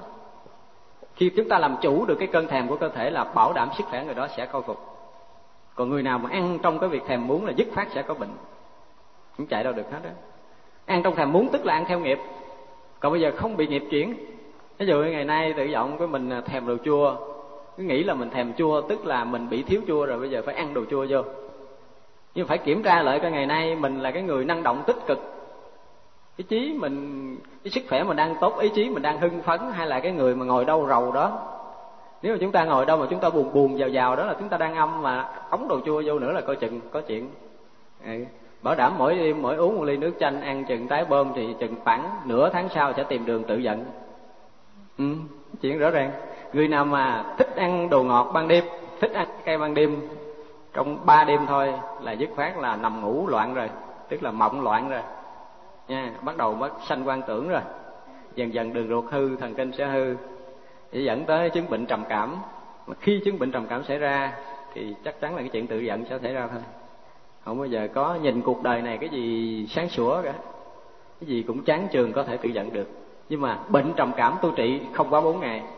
Speaker 1: Khi chúng ta làm chủ được cái cơn thèm của cơ thể là bảo đảm sức khỏe người đó sẽ khôi phục. Còn người nào mà ăn trong cái việc thèm muốn là dứt khoát sẽ có bệnh, không chạy đâu được hết đó. Ăn trong thèm muốn tức là ăn theo nghiệp. Còn bây giờ không bị nghiệp chuyển. Ví dụ ngày nay tự vọng cái mình thèm đồ chua, cứ nghĩ là mình thèm chua tức là mình bị thiếu chua rồi, bây giờ phải ăn đồ chua vô. Nhưng phải kiểm tra lại cái ngày nay mình là cái người năng động tích cực, ý chí mình, cái sức khỏe mình đang tốt, ý chí mình đang hưng phấn, hay là cái người mà ngồi đâu rầu đó. Nếu mà chúng ta ngồi đâu mà chúng ta buồn buồn vào vào đó là chúng ta đang âm, mà ống đồ chua vô nữa là coi chừng có chuyện. Ừ. Bảo đảm mỗi đêm mỗi uống một ly nước chanh, ăn chừng trái bơm thì chừng khoảng nửa tháng sau sẽ tìm đường tự giận. Ừ, chuyện rõ ràng. Người nào mà thích ăn đồ ngọt ban đêm, thích ăn cây ban đêm, trong ba đêm thôi là dứt khoát là nằm ngủ loạn rồi, tức là mộng loạn rồi nha, bắt đầu mất sanh quan tưởng rồi, dần dần đường ruột hư, thần kinh sẽ hư, để dẫn tới chứng bệnh trầm cảm. Mà khi chứng bệnh trầm cảm xảy ra thì chắc chắn là cái chuyện tự giận sẽ xảy ra thôi. Không bao giờ có nhìn cuộc đời này cái gì sáng sủa cả, cái gì cũng chán chường có thể tự giận được. Nhưng mà bệnh trầm cảm tu trị không quá bốn ngày.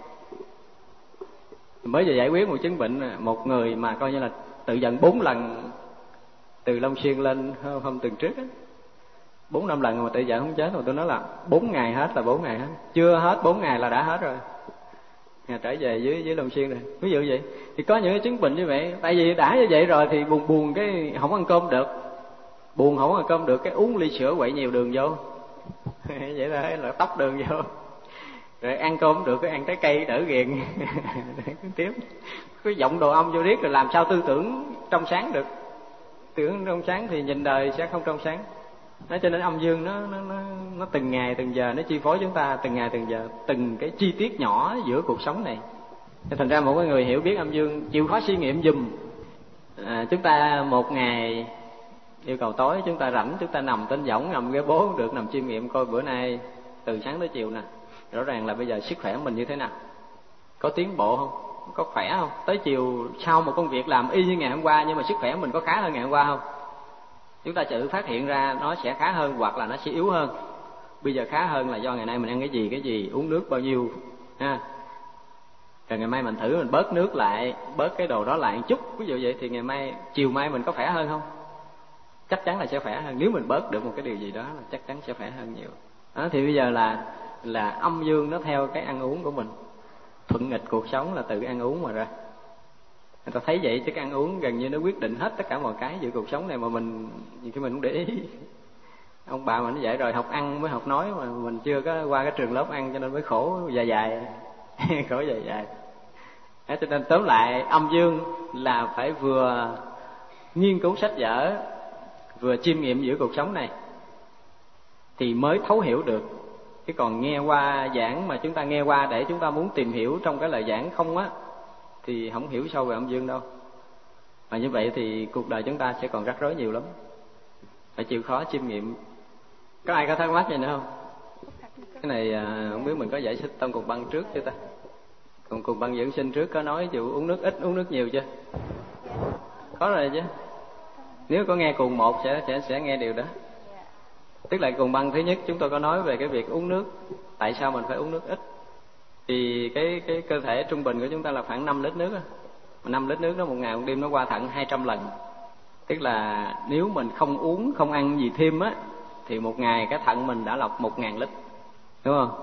Speaker 1: Mới vừa giải quyết một chứng bệnh, một người mà coi như là tự giận bốn lần từ Long Xuyên lên hôm, hôm tuần trước á, bốn năm lần mà tự giận không chết. Rồi tôi nói là bốn ngày hết là bốn ngày hết, chưa hết bốn ngày là đã hết rồi, nhà trở về dưới dưới Long Xuyên rồi. Ví dụ vậy thì có những cái chứng bệnh như vậy, tại vì đã như vậy rồi thì buồn buồn cái không ăn cơm được, buồn không ăn cơm được cái uống ly sữa quậy nhiều đường vô vậy là là tóc đường vô, rồi ăn cơm không được cái ăn trái cây đỡ ghiền tiếp cái giọng đồ âm vô riết, rồi làm sao tư tưởng trong sáng được. Tưởng trong sáng thì nhìn đời sẽ không trong sáng. Nó cho nên âm dương nó, nó nó nó từng ngày từng giờ nó chi phối chúng ta, từng ngày từng giờ, từng cái chi tiết nhỏ giữa cuộc sống này. Thành ra một cái người hiểu biết âm dương chịu khó suy nghiệm dùm. À, chúng ta một ngày yêu cầu tối chúng ta rảnh, chúng ta nằm trên võng nằm ghế bố được, nằm chiêm nghiệm coi bữa nay từ sáng tới chiều nè, rõ ràng là bây giờ sức khỏe mình như thế nào, có tiến bộ không, có khỏe không, tới chiều sau một công việc làm y như ngày hôm qua nhưng mà sức khỏe mình có khá hơn ngày hôm qua không. Chúng ta tự phát hiện ra nó sẽ khá hơn hoặc là nó sẽ yếu hơn. Bây giờ khá hơn là do ngày nay mình ăn cái gì, cái gì, uống nước bao nhiêu ha. Rồi ngày mai mình thử mình bớt nước lại, bớt cái đồ đó lại một chút, ví dụ vậy thì ngày mai, chiều mai mình có khỏe hơn không? Chắc chắn là sẽ khỏe hơn. Nếu mình bớt được một cái điều gì đó là chắc chắn sẽ khỏe hơn nhiều. Đó, thì bây giờ là là âm dương nó theo cái ăn uống của mình. Thuận nghịch cuộc sống là từ ăn uống mà ra. Người ta thấy vậy chứ cái ăn uống gần như nó quyết định hết tất cả mọi cái giữa cuộc sống này, mà mình nhiều khi mình không để ý. Ông bà mình nó dạy rồi, học ăn mới học nói, mà mình chưa có qua cái trường lớp ăn cho nên mới khổ dài dài khổ dài dài. Cho nên tóm lại âm dương là phải vừa nghiên cứu sách vở, vừa chiêm nghiệm giữa cuộc sống này thì mới thấu hiểu được. Chứ còn nghe qua giảng mà chúng ta nghe qua để chúng ta muốn tìm hiểu trong cái lời giảng không á, thì không hiểu sâu về âm dương đâu. Và như vậy thì cuộc đời chúng ta sẽ còn rắc rối nhiều lắm, phải chịu khó chiêm nghiệm. Có ai có thắc mắc gì nữa không? Cái này à, không biết mình có giải thích trong cùng băng trước chưa ta? Còn cùng băng dưỡng sinh trước có nói vụ uống nước ít uống nước nhiều chưa? Có rồi chứ. Nếu có nghe cùng một sẽ sẽ sẽ nghe điều đó. Tức là cùng băng thứ nhất chúng tôi có nói về cái việc uống nước. Tại sao mình phải uống nước ít? Thì cái cái cơ thể trung bình của chúng ta là khoảng năm lít nước. năm lít nước đó một ngày một đêm nó qua thận hai trăm lần. Tức là nếu mình không uống, không ăn gì thêm á, thì một ngày cái thận mình đã lọc một ngàn lít, đúng không?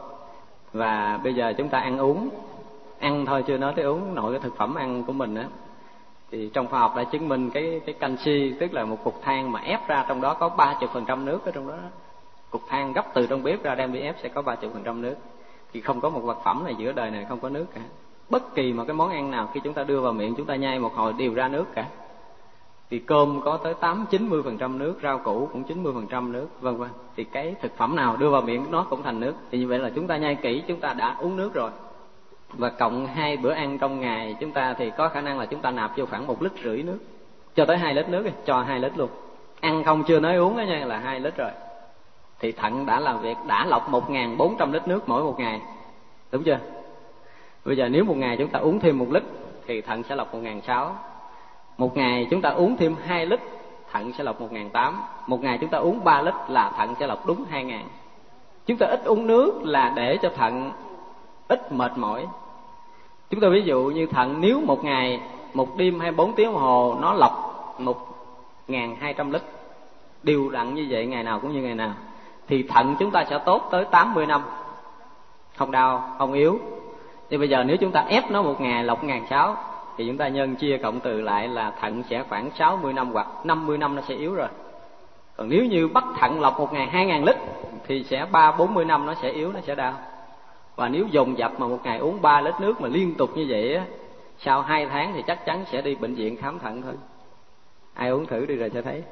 Speaker 1: Và bây giờ chúng ta ăn uống, ăn thôi chưa nói tới uống, nội cái thực phẩm ăn của mình á, thì trong khoa học đã chứng minh cái cái canxi, tức là một cục than mà ép ra trong đó có ba mươi phần trăm nước ở trong đó. Cục than gấp từ trong bếp ra đem đi ép sẽ có ba mươi phần trăm nước. Thì không có một vật phẩm này giữa đời này không có nước cả. Bất kỳ một cái món ăn nào khi chúng ta đưa vào miệng, chúng ta nhai một hồi đều ra nước cả. Thì cơm có tới tám chín mươi phần trăm nước, rau củ cũng chín mươi phần trăm nước, vân vân. Thì cái thực phẩm nào đưa vào miệng nó cũng thành nước. Thì như vậy là chúng ta nhai kỹ, chúng ta đã uống nước rồi. Và cộng hai bữa ăn trong ngày chúng ta thì có khả năng là chúng ta nạp vô khoảng một lít rưỡi nước, cho tới hai lít nước, cho hai lít luôn. Ăn không chưa nói uống đó nha, là hai lít rồi. Thì thận đã làm việc, đã lọc một nghìn bốn trăm lít nước mỗi một ngày, đúng chưa? Bây giờ nếu một ngày chúng ta uống thêm một lít thì thận sẽ lọc một nghìn sáu trăm. Một ngày chúng ta uống thêm hai lít, thận sẽ lọc một nghìn tám trăm. Một ngày chúng ta uống ba lít là thận sẽ lọc đúng hai nghìn. Chúng ta ít uống nước là để cho thận ít mệt mỏi. Chúng ta ví dụ như thận nếu một ngày, một đêm hai mươi bốn tiếng đồng hồ nó lọc một nghìn hai trăm lít đều đặn như vậy, ngày nào cũng như ngày nào, thì thận chúng ta sẽ tốt tới tám mươi năm, không đau, không yếu. Thì bây giờ nếu chúng ta ép nó một ngày lọc một nghìn sáu trăm, thì chúng ta nhân chia cộng từ lại là thận sẽ khoảng sáu mươi năm hoặc năm mươi năm nó sẽ yếu rồi. Còn nếu như bắt thận lọc một ngày hai nghìn lít thì sẽ ba bốn mươi năm nó sẽ yếu, nó sẽ đau. Và nếu dồn dập mà một ngày uống ba lít nước mà liên tục như vậy á, sau hai tháng thì chắc chắn sẽ đi bệnh viện khám thận thôi. Ai uống thử đi rồi sẽ thấy.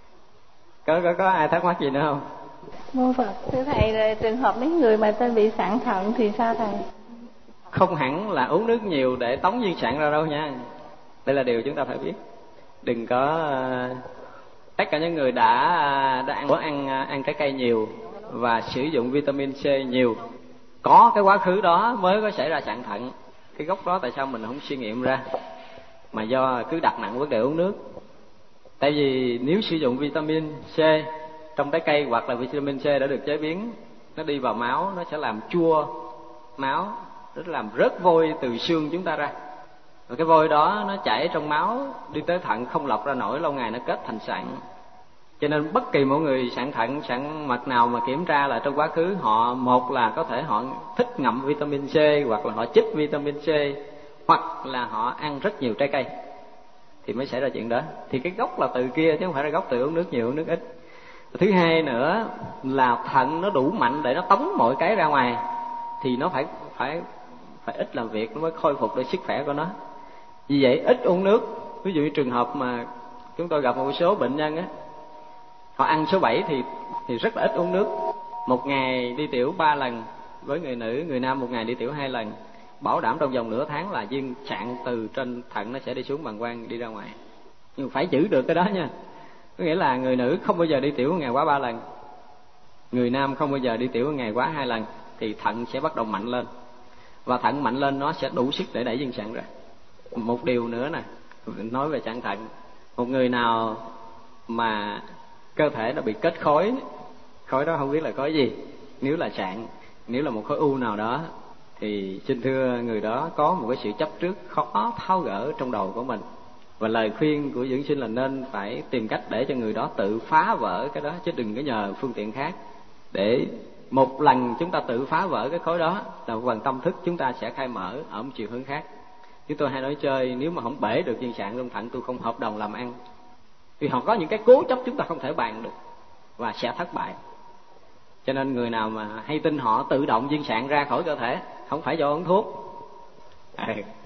Speaker 1: Có có có ai thắc mắc gì nữa không?
Speaker 4: Mô Phật, thưa thầy, rồi trường hợp mấy người mà ta bị sạn thận thì sao thầy?
Speaker 1: Không hẳn là uống nước nhiều để tống viên sạn ra đâu nha. Đây là điều chúng ta phải biết. Đừng có uh, tất cả những người đã đã ăn ăn ăn trái cây nhiều và sử dụng vitamin C nhiều, có cái quá khứ đó mới có xảy ra sạn thận. Cái gốc đó tại sao mình không suy nghiệm ra, mà do cứ đặt nặng vấn đề uống nước. Tại vì nếu sử dụng vitamin C trong trái cây hoặc là vitamin C đã được chế biến, nó đi vào máu, nó sẽ làm chua máu, nó làm rớt vôi từ xương chúng ta ra. Và cái vôi đó nó chảy trong máu đi tới thận không lọc ra nổi, lâu ngày nó kết thành sạn. Cho nên bất kỳ mỗi người sạn thận, sạn mật nào mà kiểm tra là trong quá khứ họ, một là có thể họ thích ngậm vitamin C, hoặc là họ chích vitamin C, hoặc là họ ăn rất nhiều trái cây thì mới xảy ra chuyện đó. Thì cái gốc là từ kia chứ không phải là gốc từ uống nước nhiều uống nước ít. Thứ hai nữa là thận nó đủ mạnh để nó tống mọi cái ra ngoài, thì nó phải phải phải ít làm việc nó mới khôi phục được sức khỏe của nó. Vì vậy ít uống nước. Ví dụ như trường hợp mà chúng tôi gặp một số bệnh nhân á, họ ăn số bảy thì thì rất là ít uống nước. Một ngày đi tiểu ba lần với người nữ, người nam một ngày đi tiểu hai lần. Bảo đảm trong vòng nửa tháng là viên sạn từ trên thận nó sẽ đi xuống bàng quang đi ra ngoài. Nhưng phải giữ được cái đó nha. Có nghĩa là người nữ không bao giờ đi tiểu ngày quá ba lần, người nam không bao giờ đi tiểu ngày quá hai lần, thì thận sẽ bắt đầu mạnh lên. Và thận mạnh lên nó sẽ đủ sức để đẩy viên sạn ra. Một điều nữa nè, nói về sạn thận. Một người nào mà cơ thể nó bị kết khối, khối đó không biết là khối gì, nếu là sạn, nếu là một khối u nào đó, thì xin thưa người đó có một cái sự chấp trước khó tháo gỡ trong đầu của mình. Và lời khuyên của dưỡng sinh là nên phải tìm cách để cho người đó tự phá vỡ cái đó, chứ đừng có nhờ phương tiện khác. Để một lần chúng ta tự phá vỡ cái khối đó là một phần tâm thức chúng ta sẽ khai mở ở một chiều hướng khác. Chứ tôi hay nói chơi, nếu mà không bể được viên sạn trong thận tôi không hợp đồng làm ăn. Vì họ có những cái cố chấp chúng ta không thể bàn được và sẽ thất bại. Cho nên người nào mà hay tin họ tự động viên sạn ra khỏi cơ thể, không phải do uống thuốc, à,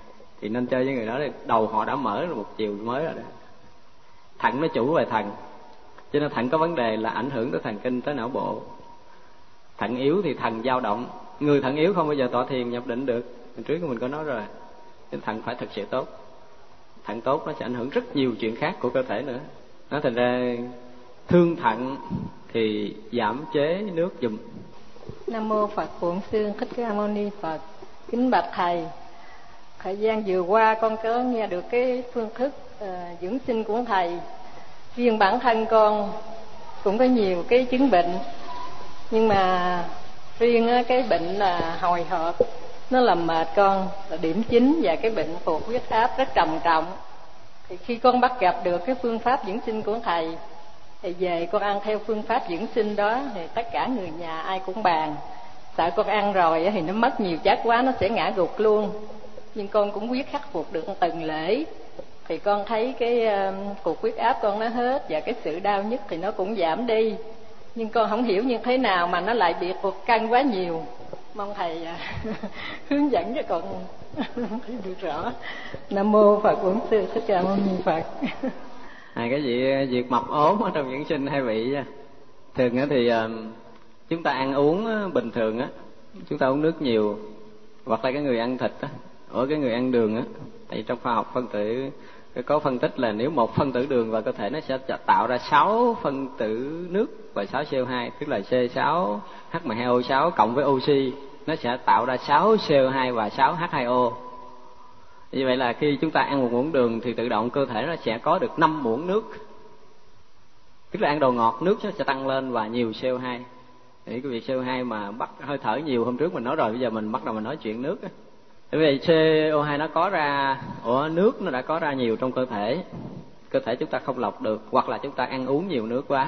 Speaker 1: thì nên chơi với người đó, đầu họ đã mở rồi, một chiều mới rồi đó. Thận nó chủ về thần, cho nên thận có vấn đề là ảnh hưởng tới thần kinh, tới não bộ. Thận yếu thì thần dao động, người thận yếu không bao giờ tọa thiền nhập định được. Hồi trước mình có nói rồi, nên thận phải thực sự tốt. Thận tốt nó sẽ ảnh hưởng rất nhiều chuyện khác của cơ thể nữa. Nó thành ra thương thận thì giảm chế nước giùm.
Speaker 4: Nam mô Phật Bổn Sư Thích Ca Mâu Ni Phật. Kính bạch thầy, thời gian vừa qua con có nghe được cái phương thức uh, dưỡng sinh của thầy. Riêng bản thân con cũng có nhiều cái chứng bệnh, nhưng mà riêng cái bệnh là hồi hộp, nó làm mệt con là điểm chính, và cái bệnh tụt huyết áp rất trầm trọng. Thì khi con bắt gặp được cái phương pháp dưỡng sinh của thầy, thì về con ăn theo phương pháp dưỡng sinh đó, thì tất cả người nhà ai cũng bàn, sợ con ăn rồi thì nó mất nhiều chất quá, nó sẽ ngã gục luôn. Nhưng con cũng quyết khắc phục được từng lễ, thì con thấy cái uh, cuộc huyết áp con nó hết, và cái sự đau nhức thì nó cũng giảm đi. Nhưng con không hiểu như thế nào mà nó lại bị tụt cân quá nhiều. Mong thầy uh, hướng dẫn cho con thấy được rõ. Nam mô Phật Bổn Sư Thích Ca Mâu Ni Phật.
Speaker 1: À, cái việc việc mập ốm ở trong dưỡng sinh hay bị nha. Thường á thì uh, chúng ta ăn uống á, bình thường á, chúng ta uống nước nhiều, hoặc là cái người ăn thịt á, ở cái người ăn đường á, tại trong khoa học phân tử có phân tích là nếu một phân tử đường vào cơ thể nó sẽ tạo ra sáu phân tử nước và sáu xê o hai, tức là xê sáu H mười hai O sáu cộng với oxy, nó sẽ tạo ra sáu xê o hai và sáu H hai O. Như vậy là khi chúng ta ăn một muỗng đường thì tự động cơ thể nó sẽ có được năm muỗng nước, tức là ăn đồ ngọt nước nó sẽ tăng lên và nhiều xê o hai. Thì cái việc xê o hai mà bắt hơi thở nhiều, hôm trước mình nói rồi, bây giờ mình bắt đầu mình nói chuyện nước á. Bởi vì xê o hai nó có ra, ủa nước nó đã có ra nhiều trong cơ thể, cơ thể chúng ta không lọc được, hoặc là chúng ta ăn uống nhiều nước quá,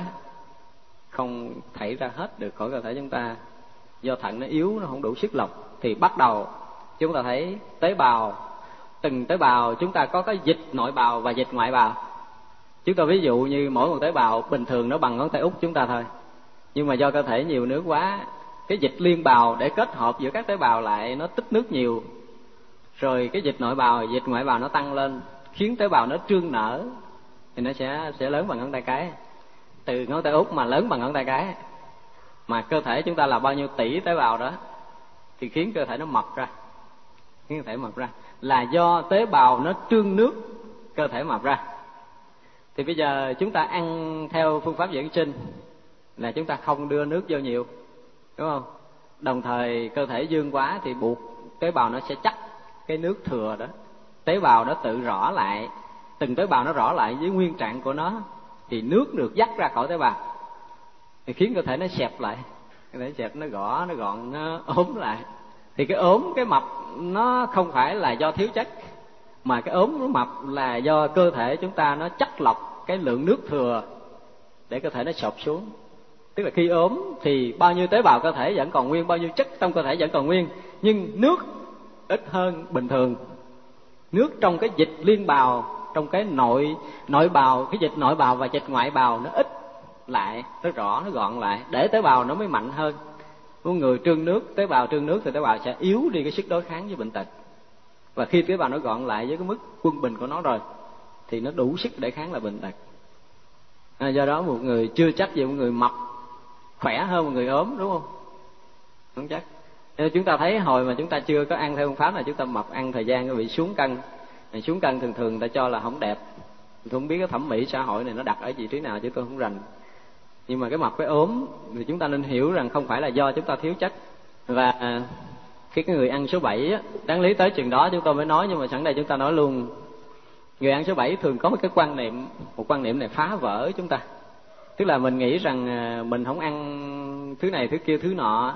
Speaker 1: không thảy ra hết được khỏi cơ thể chúng ta, do thận nó yếu, nó không đủ sức lọc, thì bắt đầu chúng ta thấy tế bào, từng tế bào chúng ta có cái dịch nội bào và dịch ngoại bào. Chúng ta ví dụ như mỗi một tế bào bình thường nó bằng ngón tay út chúng ta thôi, nhưng mà do cơ thể nhiều nước quá, cái dịch liên bào để kết hợp giữa các tế bào lại nó tích nước nhiều, rồi cái dịch nội bào, dịch ngoại bào nó tăng lên, khiến tế bào nó trương nở, thì nó sẽ sẽ lớn bằng ngón tay cái. Từ ngón tay út mà lớn bằng ngón tay cái, mà cơ thể chúng ta là bao nhiêu tỷ tế bào đó, thì khiến cơ thể nó mập ra, khiến cơ thể mập ra là do tế bào nó trương nước, cơ thể mập ra. Thì bây giờ chúng ta ăn theo phương pháp dưỡng sinh là chúng ta không đưa nước vô nhiều, đúng không? Đồng thời cơ thể dương quá thì buộc tế bào nó sẽ chắc cái nước thừa đó, tế bào nó tự rõ lại, từng tế bào nó rõ lại với nguyên trạng của nó, thì nước được dắt ra khỏi tế bào, thì khiến cơ thể nó xẹp lại, cơ thể xẹp, nó gõ, nó gọn, nó ốm lại. Thì cái ốm, cái mập nó không phải là do thiếu chất, mà cái ốm nó mập là do cơ thể chúng ta nó chắc lọc cái lượng nước thừa để cơ thể nó sụp xuống. Tức là khi ốm thì bao nhiêu tế bào cơ thể vẫn còn nguyên, bao nhiêu chất trong cơ thể vẫn còn nguyên, nhưng nước ít hơn bình thường. Nước trong cái dịch liên bào, trong cái nội nội bào, cái dịch nội bào và dịch ngoại bào nó ít lại, nó rõ, nó gọn lại, để tế bào nó mới mạnh hơn. Một người trương nước, tế bào trương nước thì tế bào sẽ yếu đi cái sức đối kháng với bệnh tật. Và khi tế bào nó gọn lại với cái mức quân bình của nó rồi, thì nó đủ sức để kháng lại bệnh tật. À, do đó một người chưa chắc gì một người mập khỏe hơn một người ốm, đúng không? Không chắc. Nên chúng ta thấy hồi mà chúng ta chưa có ăn theo phương pháp này, chúng ta mập ăn thời gian nó bị xuống cân. Này, xuống cân thường thường người ta cho là không đẹp. Tôi không biết cái thẩm mỹ xã hội này nó đặt ở vị trí nào chứ tôi không rành. Nhưng mà cái mập cái ốm thì chúng ta nên hiểu rằng không phải là do chúng ta thiếu chất. Và khi cái người ăn số bảy á, đáng lý tới chừng đó chúng tôi mới nói, nhưng mà sẵn đây chúng ta nói luôn. Người ăn số bảy thường có một cái quan niệm, một quan niệm này phá vỡ chúng ta. Tức là mình nghĩ rằng mình không ăn thứ này thứ kia thứ nọ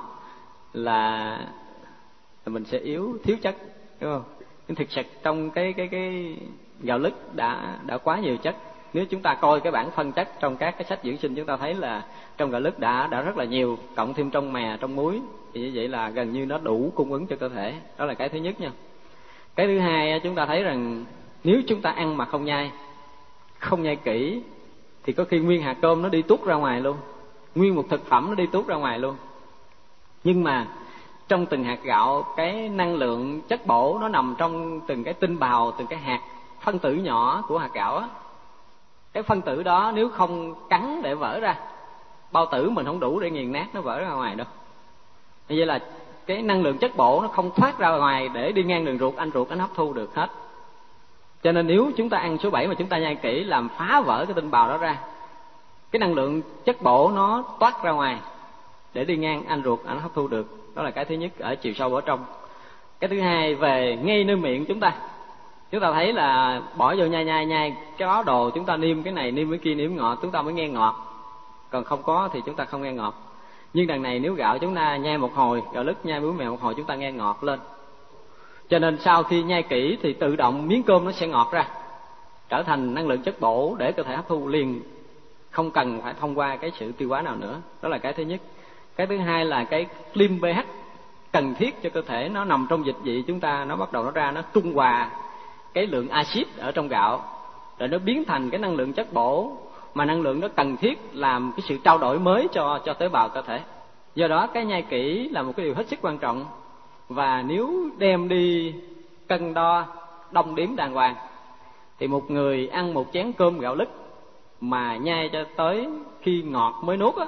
Speaker 1: là mình sẽ yếu, thiếu chất, đúng không? Nhưng thực sự trong cái cái cái gạo lứt đã đã quá nhiều chất. Nếu chúng ta coi cái bảng phân chất trong các cái sách dưỡng sinh, chúng ta thấy là trong gạo lứt đã đã rất là nhiều, cộng thêm trong mè, trong muối, thì như vậy là gần như nó đủ cung ứng cho cơ thể. Đó là cái thứ nhất nha. Cái thứ hai, chúng ta thấy rằng nếu chúng ta ăn mà không nhai, không nhai kỹ, thì có khi nguyên hạt cơm nó đi tuốt ra ngoài luôn, nguyên một thực phẩm nó đi tuốt ra ngoài luôn. Nhưng mà trong từng hạt gạo, cái năng lượng chất bổ nó nằm trong từng cái tinh bào, từng cái hạt phân tử nhỏ của hạt gạo á. Cái phân tử đó nếu không cắn để vỡ ra, bao tử mình không đủ để nghiền nát nó vỡ ra ngoài đâu. Như vậy là cái năng lượng chất bổ nó không thoát ra ngoài để đi ngang đường ruột, anh ruột anh hấp thu được hết. Cho nên nếu chúng ta ăn số bảy mà chúng ta nhai kỹ, làm phá vỡ cái tinh bào đó ra, cái năng lượng chất bổ nó toát ra ngoài để đi ngang anh ruột anh hấp thu được. Đó là cái thứ nhất ở chiều sâu ở trong. Cái thứ hai về ngay nơi miệng chúng ta, chúng ta thấy là bỏ vô nhai nhai nhai cái đó đồ, chúng ta niêm cái này niêm cái kia niêm ngọt, chúng ta mới nghe ngọt. Còn không có thì chúng ta không nghe ngọt. Nhưng đằng này nếu gạo chúng ta nhai một hồi, gạo lứt nhai bún mèo một hồi, chúng ta nghe ngọt lên. Cho nên sau khi nhai kỹ thì tự động miếng cơm nó sẽ ngọt ra, trở thành năng lượng chất bổ để cơ thể hấp thu liền, không cần phải thông qua cái sự tiêu hóa nào nữa. Đó là cái thứ nhất. Cái thứ hai là cái clean pH cần thiết cho cơ thể, nó nằm trong dịch vị chúng ta, nó bắt đầu nó ra, nó trung hòa cái lượng axit ở trong gạo, rồi nó biến thành cái năng lượng chất bổ, mà năng lượng nó cần thiết làm cái sự trao đổi mới cho cho tế bào cơ thể. Do đó cái nhai kỹ là một cái điều hết sức quan trọng. Và nếu đem đi cân đo đong đếm đàng hoàng thì một người ăn một chén cơm gạo lứt mà nhai cho tới khi ngọt mới nuốt á,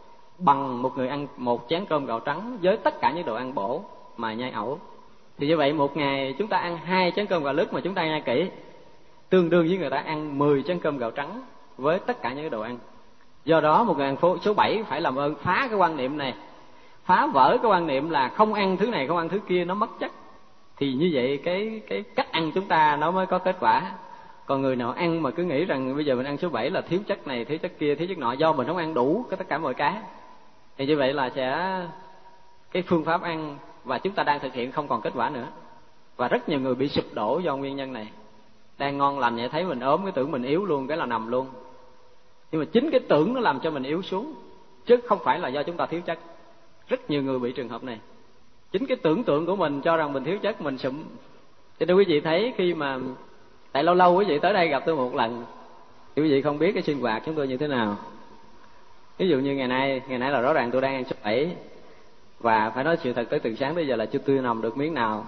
Speaker 1: bằng một người ăn một chén cơm gạo trắng với tất cả những đồ ăn bổ mà nhai ẩu. Thì như vậy một ngày chúng ta ăn hai chén cơm gạo lứt mà chúng ta nhai kỹ, tương đương với người ta ăn mười chén cơm gạo trắng với tất cả những đồ ăn. Do đó một người ăn số bảy phải làm ơn phá cái quan niệm này, phá vỡ cái quan niệm là không ăn thứ này không ăn thứ kia nó mất chất. Thì như vậy cái cái cách ăn chúng ta nó mới có kết quả. Còn người nào ăn mà cứ nghĩ rằng bây giờ mình ăn số bảy là thiếu chất này thiếu chất kia thiếu chất nọ, do mình không ăn đủ cái tất cả mọi cái, thì như vậy là sẽ cái phương pháp ăn và chúng ta đang thực hiện không còn kết quả nữa. Và rất nhiều người bị sụp đổ do nguyên nhân này. Đang ngon lành vậy thấy mình ốm, cái tưởng mình yếu luôn, cái là nằm luôn. Nhưng mà chính cái tưởng nó làm cho mình yếu xuống, chứ không phải là do chúng ta thiếu chất. Rất nhiều người bị trường hợp này. Chính cái tưởng tượng của mình cho rằng mình thiếu chất, mình sụm. Cho nên quý vị thấy khi mà, tại lâu lâu quý vị tới đây gặp tôi một lần, thì quý vị không biết cái sinh hoạt chúng tôi như thế nào. Ví dụ như ngày nay, ngày nay là rõ ràng tôi đang ăn số bảy, và phải nói sự thật tới từ sáng tới giờ là chưa tôi nằm được miếng nào.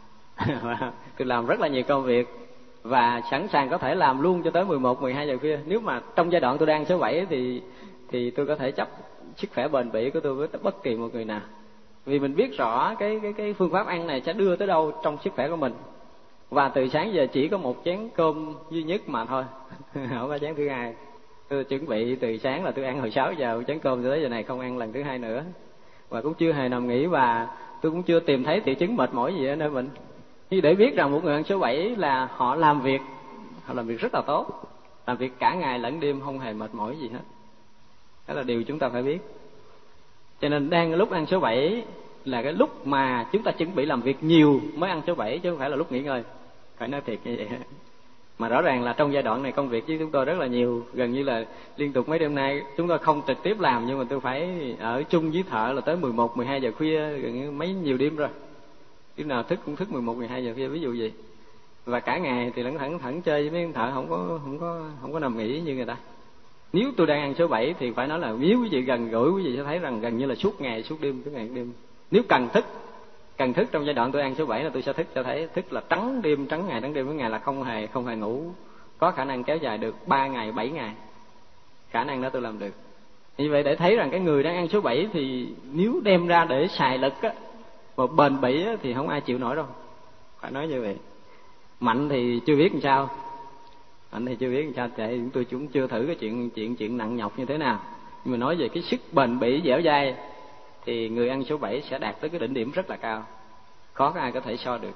Speaker 1: Tôi làm rất là nhiều công việc và sẵn sàng có thể làm luôn cho tới mười một, mười hai giờ khuya. Nếu mà trong giai đoạn tôi đang số bảy thì thì tôi có thể chấp sức khỏe bền bỉ của tôi với bất kỳ một người nào. Vì mình biết rõ cái cái cái phương pháp ăn này sẽ đưa tới đâu trong sức khỏe của mình. Và từ sáng giờ chỉ có một chén cơm duy nhất mà thôi, không có chén thứ hai. Tôi chuẩn bị từ sáng là tôi ăn hồi sáu giờ chén cơm, tới giờ này không ăn lần thứ hai nữa. Và cũng chưa hề nằm nghỉ, và tôi cũng chưa tìm thấy triệu chứng mệt mỏi gì ở nơi mình. Nhưng để biết rằng một người ăn số bảy là họ làm việc, họ làm việc rất là tốt, làm việc cả ngày lẫn đêm không hề mệt mỏi gì hết. Đó là điều chúng ta phải biết. Cho nên đang lúc ăn số bảy là cái lúc mà chúng ta chuẩn bị làm việc nhiều mới ăn số bảy, chứ không phải là lúc nghỉ ngơi. Phải nói thiệt như vậy. Mà rõ ràng là trong giai đoạn này công việc với chúng tôi rất là nhiều, gần như là liên tục mấy đêm nay chúng tôi không trực tiếp làm, nhưng mà tôi phải ở chung với thợ là tới mười một, mười hai giờ khuya, gần như mấy nhiều đêm rồi. Đêm nào thức cũng thức mười một, mười hai giờ khuya ví dụ gì. Và cả ngày thì lẳng thẳng thẳng chơi với mấy thợ, không có không có không có nằm nghỉ như người ta. Nếu tôi đang ăn số bảy thì phải nói là nếu quý vị gần gũi quý vị sẽ thấy rằng gần như là suốt ngày suốt đêm suốt ngày đêm. Nếu cần thức cần thức trong giai đoạn tôi ăn số bảy là tôi sẽ thức cho thấy, thức là trắng đêm trắng ngày trắng đêm, với ngày là không hề không hề ngủ, có khả năng kéo dài được ba ngày bảy ngày, khả năng đó tôi làm được. Như vậy để thấy rằng cái người đang ăn số bảy thì nếu đem ra để xài lực á, mà bền bỉ á, thì không ai chịu nổi đâu, phải nói như vậy. Mạnh thì chưa biết làm sao, mạnh thì chưa biết làm sao, tại chúng tôi cũng chưa thử cái chuyện chuyện chuyện nặng nhọc như thế nào. Nhưng mà nói về cái sức bền bỉ dẻo dai thì người ăn số bảy sẽ đạt tới cái đỉnh điểm rất là cao, khó có ai có thể so được.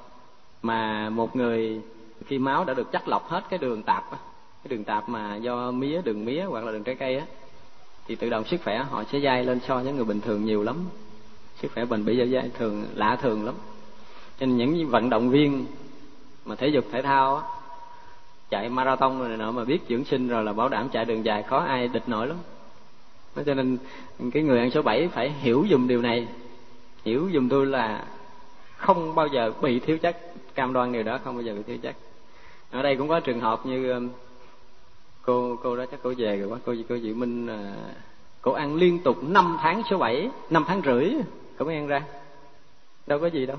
Speaker 1: Mà một người khi máu đã được chắc lọc hết cái đường tạp á, cái đường tạp mà do mía, đường mía hoặc là đường trái cây á, thì tự động sức khỏe họ sẽ dai lên so với người bình thường nhiều lắm. Sức khỏe bền bỉ dẻo dai thường lạ thường lắm. Cho nên những vận động viên mà thể dục thể thao á, chạy marathon rồi này nọ mà biết dưỡng sinh rồi là bảo đảm chạy đường dài khó ai địch nổi lắm. Cho nên cái người ăn số bảy phải hiểu dùm điều này, hiểu dùm tôi là không bao giờ bị thiếu chất, cam đoan điều đó, không bao giờ bị thiếu chất. Ở đây cũng có trường hợp như cô cô đó chắc cô về rồi quá, cô cô Diệu Minh, cô ăn liên tục năm tháng số bảy, năm tháng rưỡi cô mới ăn ra. đâu có gì đâu.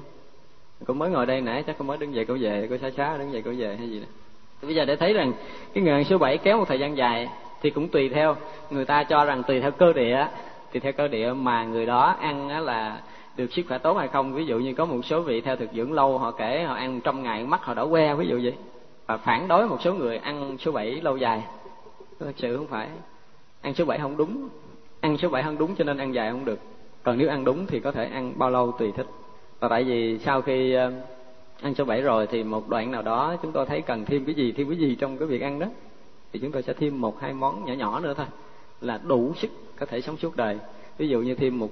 Speaker 1: Cô mới ngồi đây nãy chắc cô mới đứng dậy cô về, cô xá xá đứng dậy cô về hay gì đó. Bây giờ để thấy rằng cái người ăn số bảy kéo một thời gian dài thì cũng tùy theo, người ta cho rằng tùy theo cơ địa, tùy theo cơ địa mà người đó ăn là được sức khỏe tốt hay không. Ví dụ như có một số vị theo thực dưỡng lâu, họ kể họ ăn trong ngày mắt họ đỏ que, ví dụ vậy. Và phản đối một số người ăn số bảy lâu dài. Thật sự không phải, ăn số bảy không đúng, ăn số bảy không đúng cho nên ăn dài không được. Còn nếu ăn đúng thì có thể ăn bao lâu tùy thích. Và tại vì sau khi ăn số bảy rồi thì một đoạn nào đó chúng tôi thấy cần thêm cái gì, thêm cái gì trong cái việc ăn đó, thì chúng tôi sẽ thêm một hai món nhỏ nhỏ nữa thôi là đủ sức có thể sống suốt đời. Ví dụ như thêm một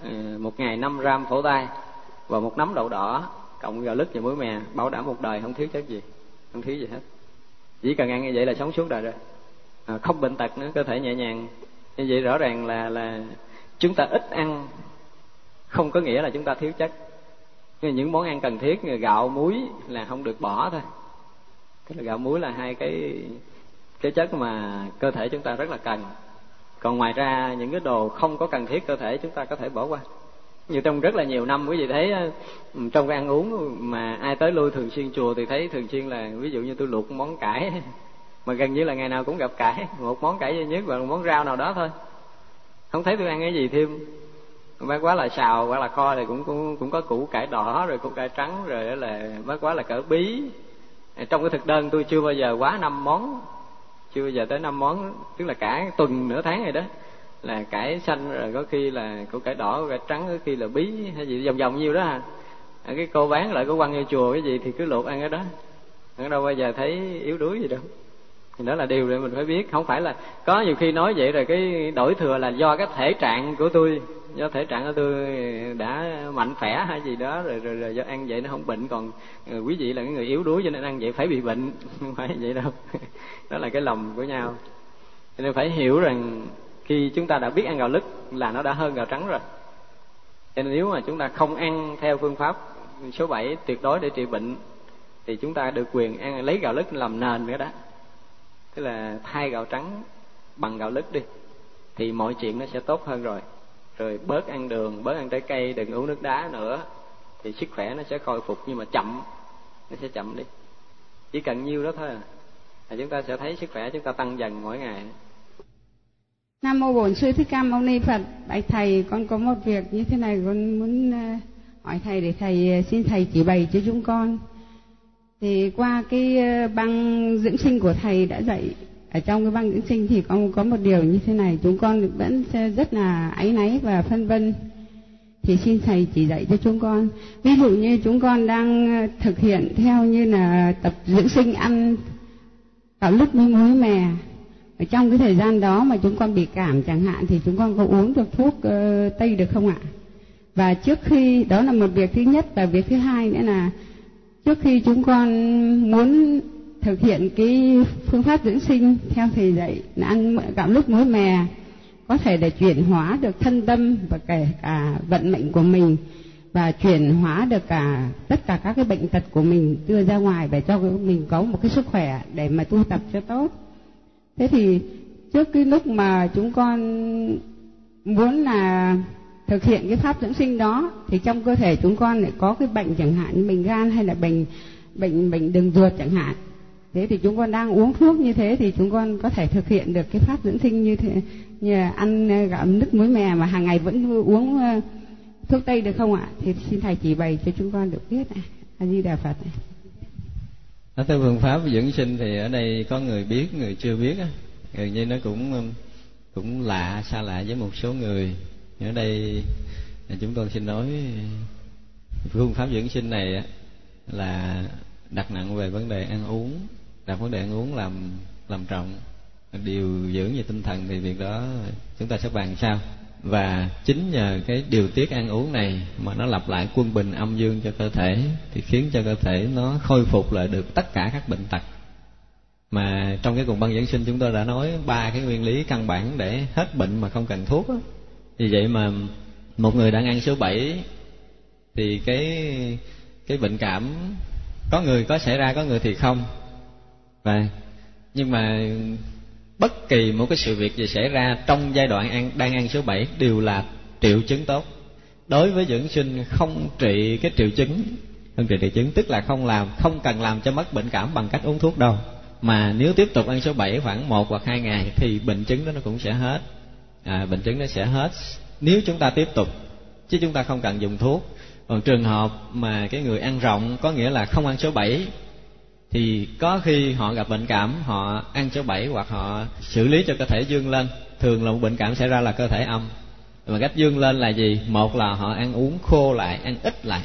Speaker 1: một ngày năm gram phổ tai và một nắm đậu đỏ cộng gạo lứt và muối mè, bảo đảm một đời không thiếu chất gì, không thiếu gì hết. Chỉ cần ăn như vậy là sống suốt đời rồi, à, không bệnh tật nữa, cơ thể nhẹ nhàng. Như vậy rõ ràng là là chúng ta ít ăn không có nghĩa là chúng ta thiếu chất. Những món ăn cần thiết như gạo muối là không được bỏ thôi. Cái là gạo muối là hai cái cái chất mà cơ thể chúng ta rất là cần. Còn ngoài ra những cái đồ không có cần thiết cơ thể chúng ta có thể bỏ qua. Như trong rất là nhiều năm quý vị thấy trong cái ăn uống mà ai tới lui thường xuyên chùa thì thấy thường xuyên là ví dụ như tôi luộc món cải mà gần như là ngày nào cũng gặp cải, một món cải duy nhất và một món rau nào đó thôi. Không thấy tôi ăn cái gì thêm. Bác quá là xào hoặc là kho thì cũng cũng cũng có củ cải đỏ rồi củ cải trắng rồi đó, là bác quá là cỡ bí. Trong cái thực đơn tôi chưa bao giờ quá năm món, chưa bao giờ tới năm món, tức là cả tuần nửa tháng rồi đó là cải xanh rồi có khi là củ cải đỏ, củ cải trắng, có khi là bí hay gì vòng vòng nhiêu đó à. Cái cô bán lại có quăng vô chùa cái gì thì cứ luộc ăn cái đó, ở đâu bao giờ thấy yếu đuối gì đâu. Thì đó là điều để mình phải biết. Không phải là có nhiều khi nói vậy rồi cái đổi thừa là do cái thể trạng của tôi, do thể trạng của tôi đã mạnh khỏe hay gì đó rồi, rồi, rồi do ăn vậy nó không bệnh. Còn quý vị là cái người yếu đuối cho nên ăn vậy phải bị bệnh, không phải vậy đâu. Đó là cái lầm của nhau. Cho nên phải hiểu rằng khi chúng ta đã biết ăn gạo lứt là nó đã hơn gạo trắng rồi. Cho nên nếu mà chúng ta không ăn theo phương pháp số bảy tuyệt đối để trị bệnh thì chúng ta được quyền ăn lấy gạo lứt làm nền nữa đó. Tức là thay gạo trắng bằng gạo lứt đi thì mọi chuyện nó sẽ tốt hơn rồi. Rồi bớt ăn đường, bớt ăn trái cây, đừng uống nước đá nữa thì sức khỏe nó sẽ khôi phục, nhưng mà chậm, nó sẽ chậm đi. Chỉ cần nhiêu đó thôi à, là chúng ta sẽ thấy sức khỏe chúng ta tăng dần mỗi ngày.
Speaker 5: Nam mô Bổn Sư Thích Ca Mâu Ni Phật. Bạch thầy, con có một việc như thế này con muốn hỏi thầy để thầy xin thầy chỉ bày cho chúng con. Thì qua cái băng dưỡng sinh của thầy đã dạy, ở trong cái băng dưỡng sinh thì có có một điều như thế này, chúng con vẫn rất là áy náy và phân vân. Thì xin thầy chỉ dạy cho chúng con. Ví dụ như chúng con đang thực hiện theo như là tập dưỡng sinh ăn gạo lứt với muối mè. Ở trong cái thời gian đó mà chúng con bị cảm chẳng hạn thì chúng con có uống được thuốc uh, Tây được không ạ? Và trước khi, đó là một việc thứ nhất. Và việc thứ hai nữa là trước khi chúng con muốn thực hiện cái phương pháp dưỡng sinh theo thầy dạy là ăn gạo lứt muối mè, có thể để chuyển hóa được thân tâm và kể cả vận mệnh của mình, và chuyển hóa được cả tất cả các cái bệnh tật của mình đưa ra ngoài để cho mình có một cái sức khỏe để mà tu tập cho tốt. Thế thì trước cái lúc mà chúng con muốn là thực hiện cái pháp dưỡng sinh đó thì trong cơ thể chúng con lại có cái bệnh chẳng hạn như bệnh gan hay là bệnh bệnh bệnh đường ruột chẳng hạn. Thế thì chúng con đang uống thuốc như thế thì chúng con có thể thực hiện được cái pháp dưỡng sinh như thế, như là ăn gạo lứt muối mè mà hàng ngày vẫn uống thuốc Tây được không ạ? Thì xin thầy chỉ bày cho chúng con được biết. A Di Đà Phật.
Speaker 6: Nói tới phương pháp dưỡng sinh thì ở đây có người biết, người chưa biết á, gần như nó cũng cũng lạ, xa lạ với một số người. Ở đây chúng tôi xin nói phương pháp dưỡng sinh này là đặt nặng về vấn đề ăn uống, đặt vấn đề ăn uống làm làm trọng, điều dưỡng về tinh thần thì việc đó chúng ta sẽ bàn sau. Và chính nhờ cái điều tiết ăn uống này mà nó lặp lại quân bình âm dương cho cơ thể thì khiến cho cơ thể nó khôi phục lại được tất cả các bệnh tật. Mà trong cái cuộn băng dưỡng sinh chúng tôi đã nói ba cái nguyên lý căn bản để hết bệnh mà không cần thuốc đó. Vì vậy mà một người đang ăn số bảy thì cái cái bệnh cảm có người có xảy ra, có người thì không. Và nhưng mà bất kỳ một cái sự việc gì xảy ra trong giai đoạn ăn, đang ăn số bảy đều là triệu chứng tốt. đối với dưỡng sinh không trị cái triệu chứng, không trị triệu chứng tức là không làm, không cần làm cho mất bệnh cảm bằng cách uống thuốc đâu. Mà nếu tiếp tục ăn số bảy khoảng một hoặc hai ngày thì bệnh chứng đó nó cũng sẽ hết. À, bệnh chứng nó sẽ hết nếu chúng ta tiếp tục, chứ chúng ta không cần dùng thuốc. Còn trường hợp mà cái người ăn rộng, có nghĩa là không ăn số bảy, thì có khi họ gặp bệnh cảm, họ ăn số bảy hoặc họ xử lý cho cơ thể dương lên. Thường là một bệnh cảm xảy ra là cơ thể âm. Mà cách dương lên là gì? Một là họ ăn uống khô lại, ăn ít lại,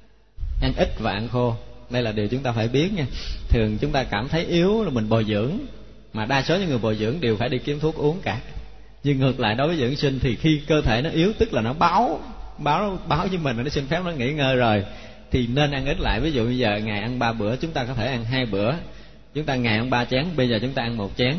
Speaker 6: ăn ít và ăn khô. Đây là điều chúng ta phải biết nha. Thường chúng ta cảm thấy yếu là mình bồi dưỡng, mà đa số những người bồi dưỡng đều phải đi kiếm thuốc uống cả. Nhưng ngược lại đối với dưỡng sinh thì khi cơ thể nó yếu, tức là nó báo báo báo với mình, nó xin phép nó nghỉ ngơi rồi, thì nên ăn ít lại. Ví dụ bây giờ ngày ăn ba bữa, chúng ta có thể ăn hai bữa. Chúng ta ngày ăn ba chén, bây giờ chúng ta ăn một chén,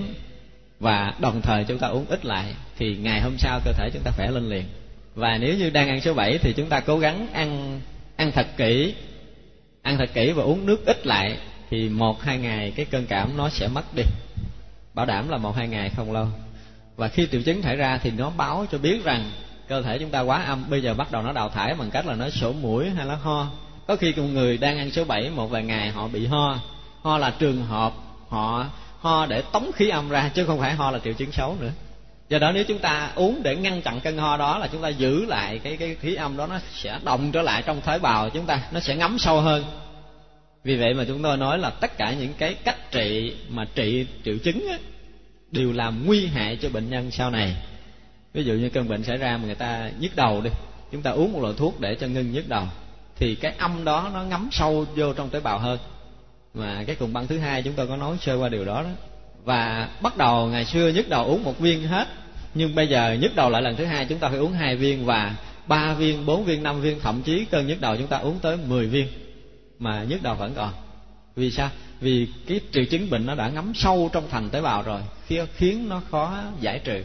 Speaker 6: và đồng thời chúng ta uống ít lại, thì ngày hôm sau cơ thể chúng ta khỏe lên liền. Và nếu như đang ăn số bảy thì chúng ta cố gắng ăn ăn thật kỹ, ăn thật kỹ và uống nước ít lại, thì một hai ngày cái cơn cảm nó sẽ mất đi, bảo đảm là một hai ngày không lâu. Và khi triệu chứng xảy ra thì nó báo cho biết rằng cơ thể chúng ta quá âm, bây giờ bắt đầu nó đào thải bằng cách là nó sổ mũi hay nó ho. Có khi một người đang ăn số bảy một vài ngày họ bị ho. Ho là trường hợp họ ho để tống khí âm ra, chứ không phải ho là triệu chứng xấu nữa. Do đó nếu chúng ta uống để ngăn chặn cơn ho đó, là chúng ta giữ lại cái cái khí âm đó, nó sẽ động trở lại trong tế bào chúng ta, nó sẽ ngấm sâu hơn. Vì vậy mà chúng tôi nói là tất cả những cái cách trị mà trị triệu chứng á, đều làm nguy hại cho bệnh nhân sau này. Ví dụ như cơn bệnh xảy ra mà người ta nhức đầu đi, chúng ta uống một loại thuốc để cho ngưng nhức đầu, thì cái âm đó nó ngấm sâu vô trong tế bào hơn. Mà cái cuồng băng thứ hai chúng tôi có nói sơ qua điều đó đó. Và bắt đầu ngày xưa nhức đầu uống một viên hết, nhưng bây giờ nhức đầu lại lần thứ hai chúng ta phải uống hai viên, và ba viên, bốn viên, năm viên, thậm chí cơn nhức đầu chúng ta uống tới mười viên mà nhức đầu vẫn còn. Vì sao? Vì cái triệu chứng bệnh nó đã ngấm sâu trong thành tế bào rồi, khiến nó khó giải trừ.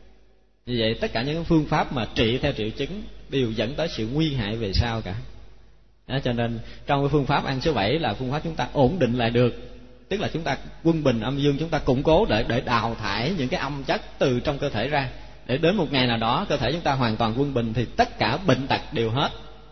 Speaker 6: Vì vậy tất cả những phương pháp mà trị theo triệu chứng đều dẫn tới sự nguy hại về sau cả. Đó, cho nên trong cái phương pháp ăn số bảy là phương pháp chúng ta ổn định lại được, tức là chúng ta quân bình âm dương, chúng ta củng cố để để đào thải những cái âm chất từ trong cơ thể ra, để đến một ngày nào đó cơ thể chúng ta hoàn toàn quân bình thì tất cả bệnh tật đều hết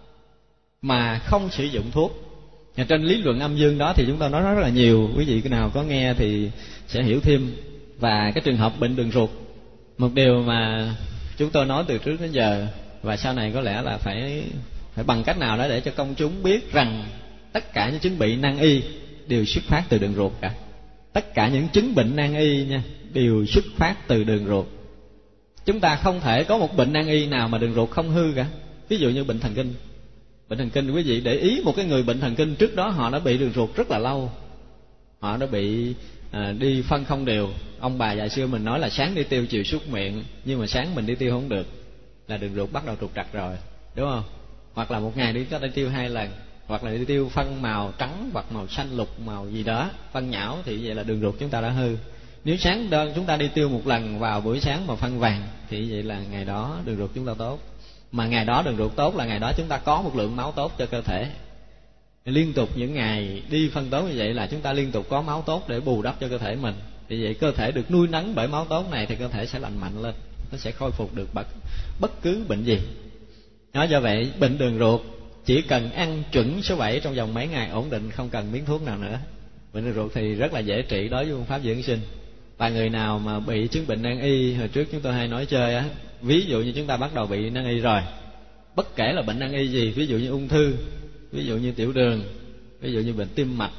Speaker 6: mà không sử dụng thuốc. Và trên lý luận âm dương đó thì chúng ta nói rất là nhiều, quý vị cái nào có nghe thì sẽ hiểu thêm. Và cái trường hợp bệnh đường ruột, một điều mà chúng tôi nói từ trước đến giờ, và sau này có lẽ là phải phải bằng cách nào đó để cho công chúng biết rằng tất cả những chứng bị nan y đều xuất phát từ đường ruột cả. Tất cả những chứng bệnh nan y nha đều xuất phát từ đường ruột. Chúng ta không thể có một bệnh nan y nào mà đường ruột không hư cả. Ví dụ như bệnh thần kinh. Bệnh thần kinh, quý vị để ý một cái người bệnh thần kinh trước đó họ đã bị đường ruột rất là lâu, họ đã bị à, đi phân không đều. Ông bà già xưa mình nói là sáng đi tiêu chiều súc miệng, nhưng mà sáng mình đi tiêu không được, là đường ruột bắt đầu trục trặc rồi, đúng không? Hoặc là một ngày đi có thể tiêu hai lần, hoặc là đi tiêu phân màu trắng hoặc màu xanh lục màu gì đó, phân nhão, thì vậy là đường ruột chúng ta đã hư. Nếu sáng đơn chúng ta đi tiêu một lần vào buổi sáng mà phân vàng, thì vậy là ngày đó đường ruột chúng ta tốt. Mà ngày đó đường ruột tốt là ngày đó chúng ta có một lượng máu tốt cho cơ thể. Liên tục những ngày đi phân tốt như vậy là chúng ta liên tục có máu tốt để bù đắp cho cơ thể mình. Thì vậy cơ thể được nuôi nấng bởi máu tốt này thì cơ thể sẽ lành mạnh lên, nó sẽ khôi phục được bất, bất cứ bệnh gì. Đó, do vậy bệnh đường ruột chỉ cần ăn chuẩn số bảy trong vòng mấy ngày ổn định, không cần miếng thuốc nào nữa. Bệnh đường ruột thì rất là dễ trị đối với phương pháp dưỡng sinh. Và người nào mà bị chứng bệnh nan y, hồi trước chúng tôi hay nói chơi á, ví dụ như chúng ta bắt đầu bị nan y rồi, bất kể là bệnh nan y gì, ví dụ như ung thư, ví dụ như tiểu đường, ví dụ như bệnh tim mạch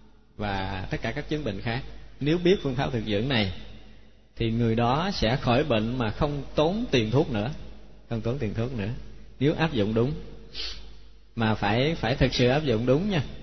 Speaker 6: và tất cả các chứng bệnh khác, nếu biết phương pháp thực dưỡng này thì người đó sẽ khỏi bệnh mà không tốn tiền thuốc nữa, không tốn tiền thuốc nữa nếu áp dụng đúng. Mà phải phải thực sự áp dụng đúng nha,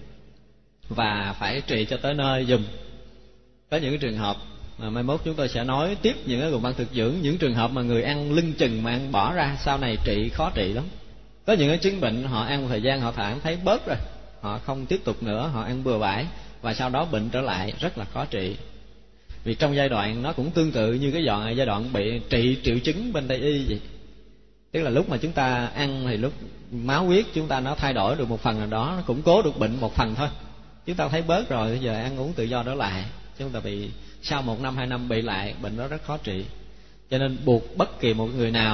Speaker 6: và phải trị cho tới nơi dùm. Có những cái trường hợp mà mai mốt chúng tôi sẽ nói tiếp những cái nguồn văn thực dưỡng, những trường hợp mà người ăn lưng chừng mà ăn bỏ ra sau này trị khó trị lắm. Có những cái chứng bệnh họ ăn một thời gian họ cảm thấy bớt rồi, họ không tiếp tục nữa, họ ăn bừa bãi và sau đó bệnh trở lại rất là khó trị. Vì trong giai đoạn nó cũng tương tự như cái giai giai đoạn bị trị triệu chứng bên Tây y vậy. Tức là lúc mà chúng ta ăn thì lúc máu huyết chúng ta nó thay đổi được một phần nào đó, nó củng cố được bệnh một phần thôi. Chúng ta thấy bớt rồi, bây giờ ăn uống tự do đó lại, chúng ta bị sau một năm hai năm bị lại, bệnh đó rất khó trị. Cho nên buộc bất kỳ một người nào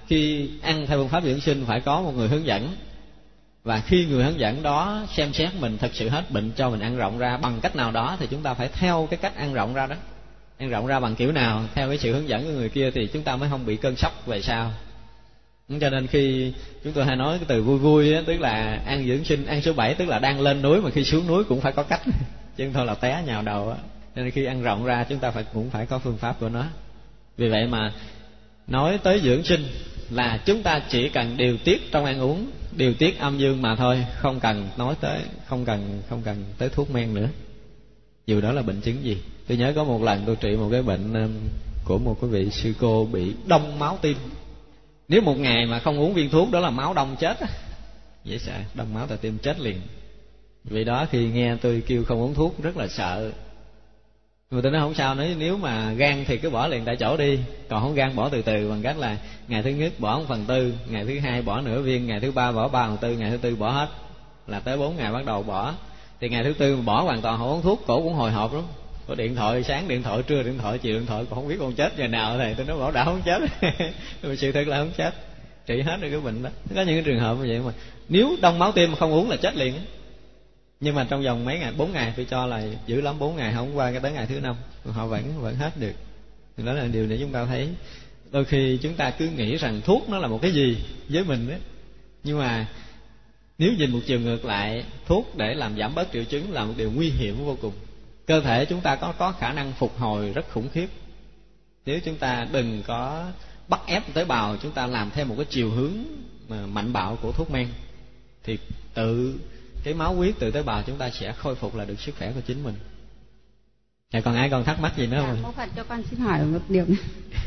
Speaker 6: khi ăn theo phương pháp dưỡng sinh phải có một người hướng dẫn, và khi người hướng dẫn đó xem xét mình thật sự hết bệnh cho mình ăn rộng ra bằng cách nào đó, thì chúng ta phải theo cái cách ăn rộng ra đó. Ăn rộng ra bằng kiểu nào, theo cái sự hướng dẫn của người kia, thì chúng ta mới không bị cơn sốc về sau. Cho nên khi chúng tôi hay nói cái từ vui vui á, tức là ăn dưỡng sinh, ăn số bảy, tức là đang lên núi mà khi xuống núi cũng phải có cách, chứ không thôi là té nhào đầu á. Nên khi ăn rộng ra chúng ta phải cũng phải có phương pháp của nó. Vì vậy mà nói tới dưỡng sinh là chúng ta chỉ cần điều tiết trong ăn uống, điều tiết âm dương mà thôi, không cần nói tới, không cần không cần tới thuốc men nữa, dù đó là bệnh chứng gì. Tôi nhớ có một lần tôi trị một cái bệnh của một cái vị sư cô bị đông máu tim. Nếu một ngày mà không uống viên thuốc đó là máu đông chết á, dễ sợ, đông máu tại tim chết liền. Vì đó khi nghe tôi kêu không uống thuốc rất là sợ. Mà tôi nói không sao, nói nếu mà gan thì cứ bỏ liền tại chỗ đi, còn không gan bỏ từ từ, bằng cách là ngày thứ nhất bỏ một phần tư, ngày thứ hai bỏ nửa viên, ngày thứ ba bỏ ba phần tư, ngày thứ tư bỏ hết, là tới bốn ngày bắt đầu bỏ. Thì ngày thứ tư mà bỏ hoàn toàn không uống thuốc, cổ cũng hồi hộp lắm. Có điện thoại sáng, điện thoại trưa, điện thoại chiều, điện thoại, còn không biết con chết giờ nào. Thầy tôi nói bảo đã không chết. Mà sự thật là không chết, trị hết được cái bệnh đó. Có những cái trường hợp như vậy mà nếu đông máu tim mà không uống là chết liền. Nhưng mà trong vòng mấy ngày, bốn ngày tôi cho là dữ lắm, bốn ngày không qua cái tới ngày thứ năm họ vẫn vẫn hết được. Thì đó là điều để chúng ta thấy đôi khi chúng ta cứ nghĩ rằng thuốc nó là một cái gì với mình đấy, nhưng mà nếu nhìn một chiều ngược lại, thuốc để làm giảm bớt triệu chứng là một điều nguy hiểm vô cùng. Cơ thể chúng ta có có khả năng phục hồi rất khủng khiếp. Nếu chúng ta đừng có bắt ép tế bào chúng ta làm theo một cái chiều hướng mà mạnh bạo của thuốc men, thì tự cái máu huyết từ tế bào chúng ta sẽ khôi phục lại được sức khỏe của chính mình. Dạ, còn ai còn thắc mắc gì nữa không?
Speaker 5: Dạ, Phật cho con xin hỏi một điều nữa.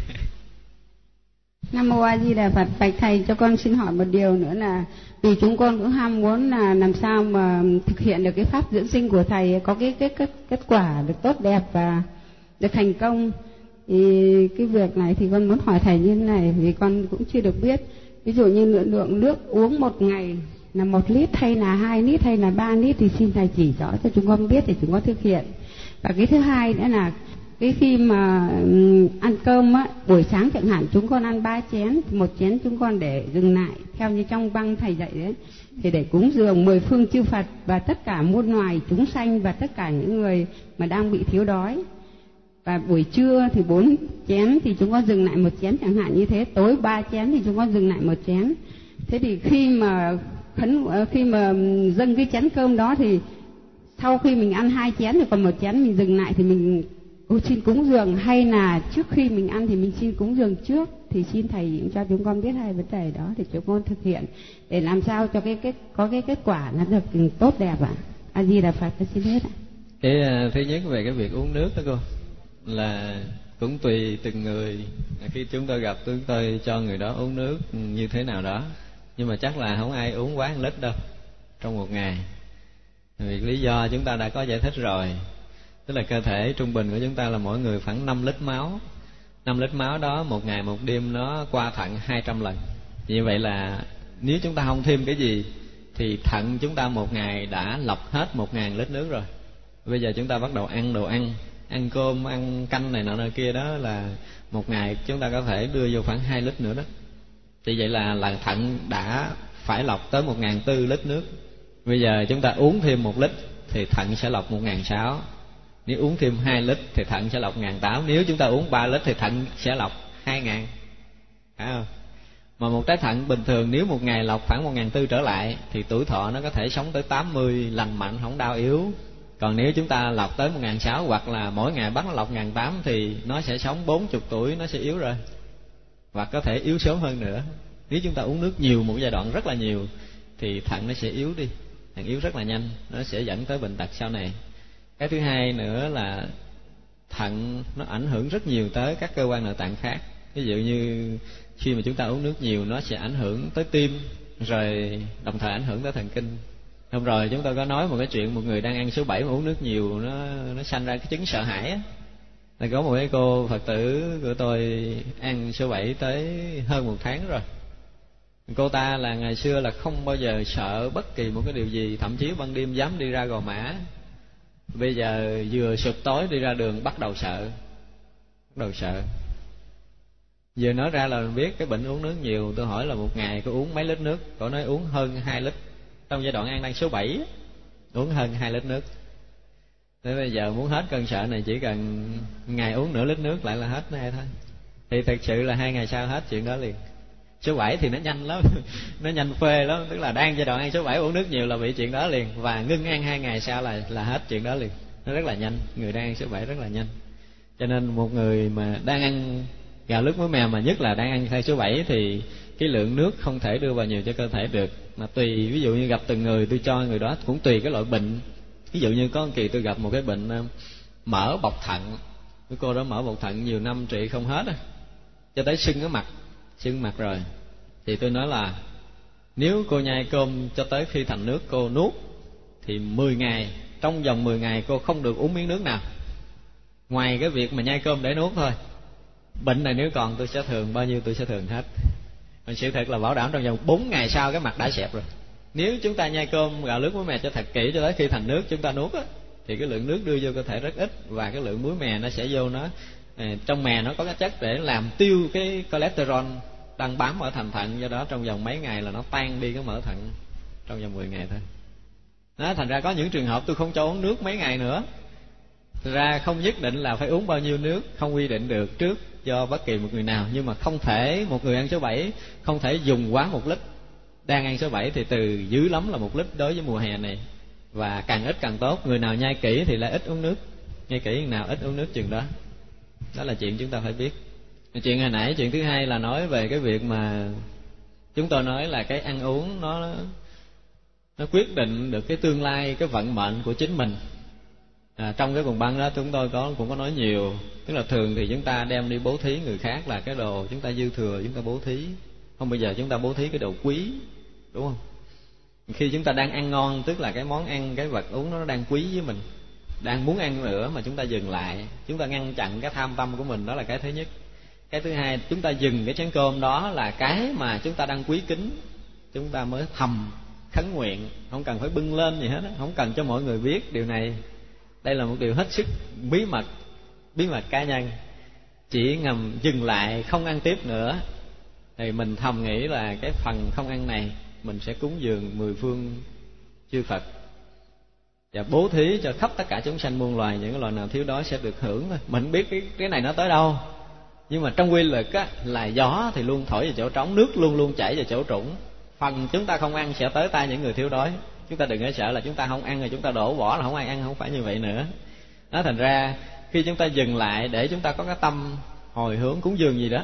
Speaker 5: Nam mô A Di Đà Phật. Bạch thầy, cho con xin hỏi một điều nữa là vì chúng con cũng ham muốn là làm sao mà thực hiện được cái pháp dưỡng sinh của thầy có cái kết kết kết quả được tốt đẹp và được thành công. Thì cái việc này thì con muốn hỏi thầy như thế này, vì con cũng chưa được biết. Ví dụ như lượng lượng nước uống một ngày là một lít hay là hai lít hay là ba lít thì xin thầy chỉ rõ cho chúng con biết để chúng con thực hiện. Và cái thứ hai nữa là cái khi mà um, ăn cơm á, buổi sáng chẳng hạn chúng con ăn ba chén, một chén chúng con để dừng lại theo như trong băng thầy dạy đấy, thì để cúng dường mười phương chư Phật và tất cả muôn loài chúng sanh và tất cả những người mà đang bị thiếu đói. Và buổi trưa thì bốn chén thì chúng con dừng lại một chén chẳng hạn như thế, tối ba chén thì chúng con dừng lại một chén. Thế thì khi mà khấn khi mà dâng cái chén cơm đó thì sau khi mình ăn hai chén thì còn một chén mình dừng lại thì mình Ôi, xin cúng dường, hay là trước khi mình ăn thì mình xin cúng dường trước? Thì xin thầy cho chúng con biết hai vấn đề đó để chúng con thực hiện để làm sao cho cái kết có cái kết quả nó được tốt đẹp ạ. A Di Đà Phật, xin hết ạ.
Speaker 6: Cái thứ nhất về cái việc uống nước đó cô, là cũng tùy từng người. Khi chúng tôi gặp chúng tôi cho người đó uống nước như thế nào đó, nhưng mà chắc là không ai uống quá một lít đâu trong một ngày. Vì lý do chúng ta đã có giải thích rồi. Tức là cơ thể trung bình của chúng ta là mỗi người khoảng năm lít máu. Năm lít máu đó một ngày một đêm nó qua thận hai trăm lần. Như vậy là nếu chúng ta không thêm cái gì thì thận chúng ta một ngày đã lọc hết một ngàn lít nước rồi. Bây giờ chúng ta bắt đầu ăn đồ ăn, ăn cơm, ăn canh này nọ nọ kia đó, là một ngày chúng ta có thể đưa vô khoảng hai lít nữa đó. Thì vậy là là thận đã phải lọc tới một ngàn tư lít nước. Bây giờ chúng ta uống thêm một lít thì thận sẽ lọc một ngàn sáu. Nếu uống thêm hai lít thì thận sẽ lọc một ngàn tám. Nếu chúng ta uống ba lít thì thận sẽ lọc hai ngàn. Phải không? Mà một trái thận bình thường nếu một ngày lọc khoảng một ngàn tư trở lại thì tuổi thọ nó có thể sống tới tám mươi, lành mạnh, không đau yếu. Còn nếu chúng ta lọc tới một ngàn sáu hoặc là mỗi ngày bắt nó lọc một ngàn tám thì nó sẽ sống bốn mươi tuổi, nó sẽ yếu rồi. Hoặc có thể yếu sớm hơn nữa. Nếu chúng ta uống nước nhiều một giai đoạn rất là nhiều thì thận nó sẽ yếu đi, thận yếu rất là nhanh, nó sẽ dẫn tới bệnh tật sau này. Cái thứ hai nữa là thận nó ảnh hưởng rất nhiều tới các cơ quan nội tạng khác. Ví dụ như khi mà chúng ta uống nước nhiều nó sẽ ảnh hưởng tới tim, rồi đồng thời ảnh hưởng tới thần kinh. Hôm rồi chúng tôi có nói một cái chuyện một người đang ăn số bảy mà uống nước nhiều nó nó sanh ra cái chứng sợ hãi á. Là có một cái cô Phật tử của tôi ăn số bảy tới hơn một tháng rồi. Cô ta là ngày xưa là không bao giờ sợ bất kỳ một cái điều gì, thậm chí ban đêm dám đi ra Gò Mã. Bây giờ vừa sụp tối đi ra đường bắt đầu sợ, bắt đầu sợ. Vừa nói ra là mình biết cái bệnh uống nước nhiều. Tôi hỏi là một ngày có uống mấy lít nước? Cô nói uống hơn hai lít. Trong giai đoạn ăn đang số bảy, uống hơn hai lít nước. Thế bây giờ muốn hết cơn sợ này chỉ cần ngày uống nửa lít nước lại là hết ngay thôi. Thì thật sự là hai ngày sau hết chuyện đó liền. Số bảy thì nó nhanh lắm, nó nhanh phê lắm. Tức là đang giai đoạn ăn số bảy uống nước nhiều là bị chuyện đó liền. Và ngưng ăn hai ngày sau là là hết chuyện đó liền. Nó rất là nhanh, người đang ăn số bảy rất là nhanh. Cho nên một người mà đang ăn gạo lứt muối mè, mà nhất là đang ăn thai số bảy, thì cái lượng nước không thể đưa vào nhiều cho cơ thể được. Mà tùy, ví dụ như gặp từng người, tôi cho người đó cũng tùy cái loại bệnh. Ví dụ như có một kỳ tôi gặp một cái bệnh mỡ bọc thận. Cái cô đó mỡ bọc thận nhiều năm trị không hết á, cho tới sưng cái mặt, sưng mặt rồi. Thì tôi nói là nếu cô nhai cơm cho tới khi thành nước cô nuốt, thì mười ngày, trong vòng mười ngày cô không được uống miếng nước nào, ngoài cái việc mà nhai cơm để nuốt thôi. Bệnh này nếu còn tôi sẽ thường bao nhiêu tôi sẽ thường hết. Còn sự thật là bảo đảm trong vòng bốn ngày sau cái mặt đã xẹp rồi. Nếu chúng ta nhai cơm gạo lứt muối mè cho thật kỹ cho tới khi thành nước chúng ta nuốt á, thì cái lượng nước đưa vô cơ thể rất ít, và cái lượng muối mè nó sẽ vô, nó trong mè nó có cái chất để làm tiêu cái cholesterol đang bám ở thành thận. Do đó trong vòng mấy ngày là nó tan đi cái mỡ thận, trong vòng mười ngày thôi. Đó, thành ra có những trường hợp tôi không cho uống nước mấy ngày nữa. Thật ra không nhất định là phải uống bao nhiêu nước, không quy định được trước cho bất kỳ một người nào. Nhưng mà không thể, một người ăn số bảy không thể dùng quá một lít. Đang ăn số bảy thì từ dưới lắm là một lít đối với mùa hè này, và càng ít càng tốt. Người nào nhai kỹ thì lại ít uống nước, nhai kỹ người nào ít uống nước chừng đó. Đó là chuyện chúng ta phải biết. Chuyện hồi nãy, chuyện thứ hai là nói về cái việc mà chúng tôi nói là cái ăn uống nó nó quyết định được cái tương lai, cái vận mệnh của chính mình. À, trong cái cuồng băng đó chúng tôi có cũng có nói nhiều. Tức là thường thì chúng ta đem đi bố thí người khác là cái đồ chúng ta dư thừa, chúng ta bố thí. Không bao giờ chúng ta bố thí cái đồ quý, đúng không? Khi chúng ta đang ăn ngon, tức là cái món ăn, cái vật uống nó đang quý với mình, đang muốn ăn nữa mà chúng ta dừng lại, chúng ta ngăn chặn cái tham tâm của mình, đó là cái thứ nhất. Cái thứ hai, chúng ta dừng cái chén cơm đó là cái mà chúng ta đang quý kính, chúng ta mới thầm khấn nguyện, không cần phải bưng lên gì hết, không cần cho mọi người biết điều này. Đây là một điều hết sức bí mật, bí mật cá nhân. Chỉ ngầm dừng lại không ăn tiếp nữa, thì mình thầm nghĩ là cái phần không ăn này mình sẽ cúng dường mười phương chư Phật, và bố thí cho khắp tất cả chúng sanh muôn loài. Những cái loài nào thiếu đói sẽ được hưởng thôi. Mình không biết cái, cái này nó tới đâu, nhưng mà trong quy luật á, là gió thì luôn thổi về chỗ trống, nước luôn luôn chảy về chỗ trũng. Phần chúng ta không ăn sẽ tới tay những người thiếu đói. Chúng ta đừng có sợ là chúng ta không ăn rồi chúng ta đổ bỏ là không ai ăn, không phải như vậy nữa. Đó, thành ra khi chúng ta dừng lại để chúng ta có cái tâm hồi hướng cúng dường gì đó,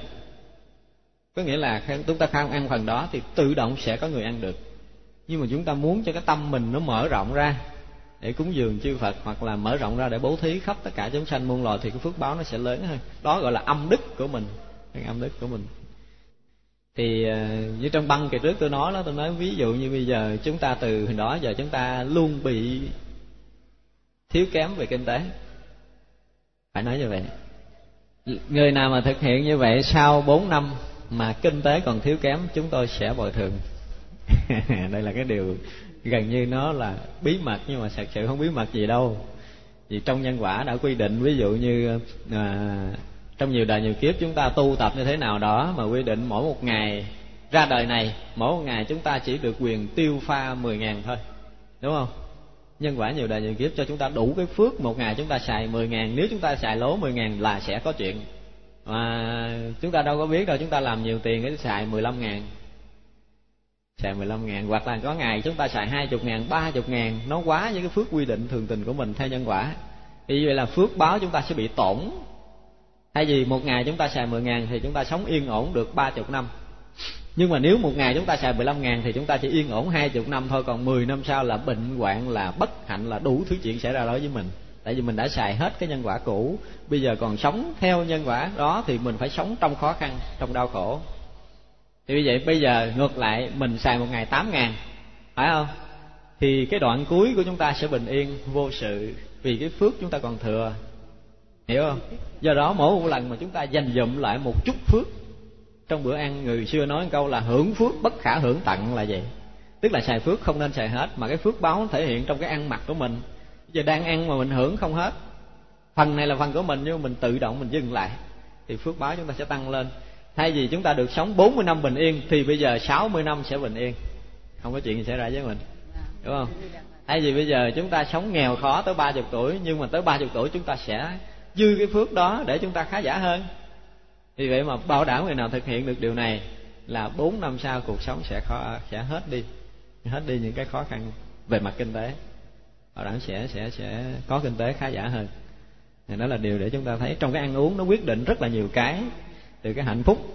Speaker 6: có nghĩa là chúng ta không ăn phần đó thì tự động sẽ có người ăn được. Nhưng mà chúng ta muốn cho cái tâm mình nó mở rộng ra để cúng dường chư Phật, hoặc là mở rộng ra để bố thí khắp tất cả chúng sanh muôn loài, thì cái phước báo nó sẽ lớn hơn. Đó gọi là âm đức của mình, cái âm đức của mình. Thì như trong băng kỳ trước tôi nói đó, tôi nói ví dụ như bây giờ chúng ta từ hồi đó giờ chúng ta luôn bị thiếu kém về kinh tế, phải nói như vậy. Người nào mà thực hiện như vậy sau bốn năm mà kinh tế còn thiếu kém, chúng tôi sẽ bồi thường. Đây là cái điều gần như nó là bí mật, nhưng mà thật sự không bí mật gì đâu. Vì trong nhân quả đã quy định, ví dụ như à, trong nhiều đời nhiều kiếp chúng ta tu tập như thế nào đó, mà quy định mỗi một ngày ra đời này, mỗi một ngày chúng ta chỉ được quyền tiêu pha mười ngàn thôi, đúng không? Nhân quả nhiều đời nhiều kiếp cho chúng ta đủ cái phước, một ngày chúng ta xài mười ngàn. Nếu chúng ta xài lố mười ngàn là sẽ có chuyện. Mà chúng ta đâu có biết đâu, chúng ta làm nhiều tiền cái xài mười lăm ngàn, xài mười lăm ngàn, hoặc là có ngày chúng ta xài hai mươi ngàn, ba mươi ngàn, nó quá với cái phước quy định thường tình của mình theo nhân quả. Thì vậy là phước báo chúng ta sẽ bị tổn. Thay vì một ngày chúng ta xài mười ngàn thì chúng ta sống yên ổn được ba mươi năm. Nhưng mà nếu một ngày chúng ta xài mười lăm ngàn thì chúng ta chỉ yên ổn hai mươi năm thôi. Còn mười năm sau là bệnh hoạn, là bất hạnh, là đủ thứ chuyện xảy ra đối với mình. Tại vì mình đã xài hết cái nhân quả cũ, bây giờ còn sống theo nhân quả đó thì mình phải sống trong khó khăn, trong đau khổ. Thì như vậy bây giờ ngược lại, mình xài một ngày tám ngàn, phải không? Thì cái đoạn cuối của chúng ta sẽ bình yên, vô sự, vì cái phước chúng ta còn thừa. Hiểu không? Do đó mỗi một lần mà chúng ta dành dụm lại một chút phước, trong bữa ăn người xưa nói một câu là hưởng phước bất khả hưởng tận là vậy. Tức là xài phước không nên xài hết, mà cái phước báo thể hiện trong cái ăn mặc của mình. Giờ đang ăn mà mình hưởng không hết, phần này là phần của mình, nhưng mà mình tự động mình dừng lại thì phước báo chúng ta sẽ tăng lên. Thay vì chúng ta được sống bốn mươi năm bình yên thì bây giờ sáu mươi năm sẽ bình yên, không có chuyện gì xảy ra với mình, đúng không? Thay vì bây giờ chúng ta sống nghèo khó tới ba mươi tuổi, nhưng mà tới ba mươi tuổi chúng ta sẽ dư cái phước đó để chúng ta khá giả hơn. Vì vậy mà bảo đảm người nào thực hiện được điều này là bốn năm sau cuộc sống sẽ khó, sẽ hết đi, hết đi những cái khó khăn về mặt kinh tế, bảo đảm sẽ sẽ sẽ có kinh tế khá giả hơn. Đó là điều để chúng ta thấy trong cái ăn uống nó quyết định rất là nhiều cái, từ cái hạnh phúc,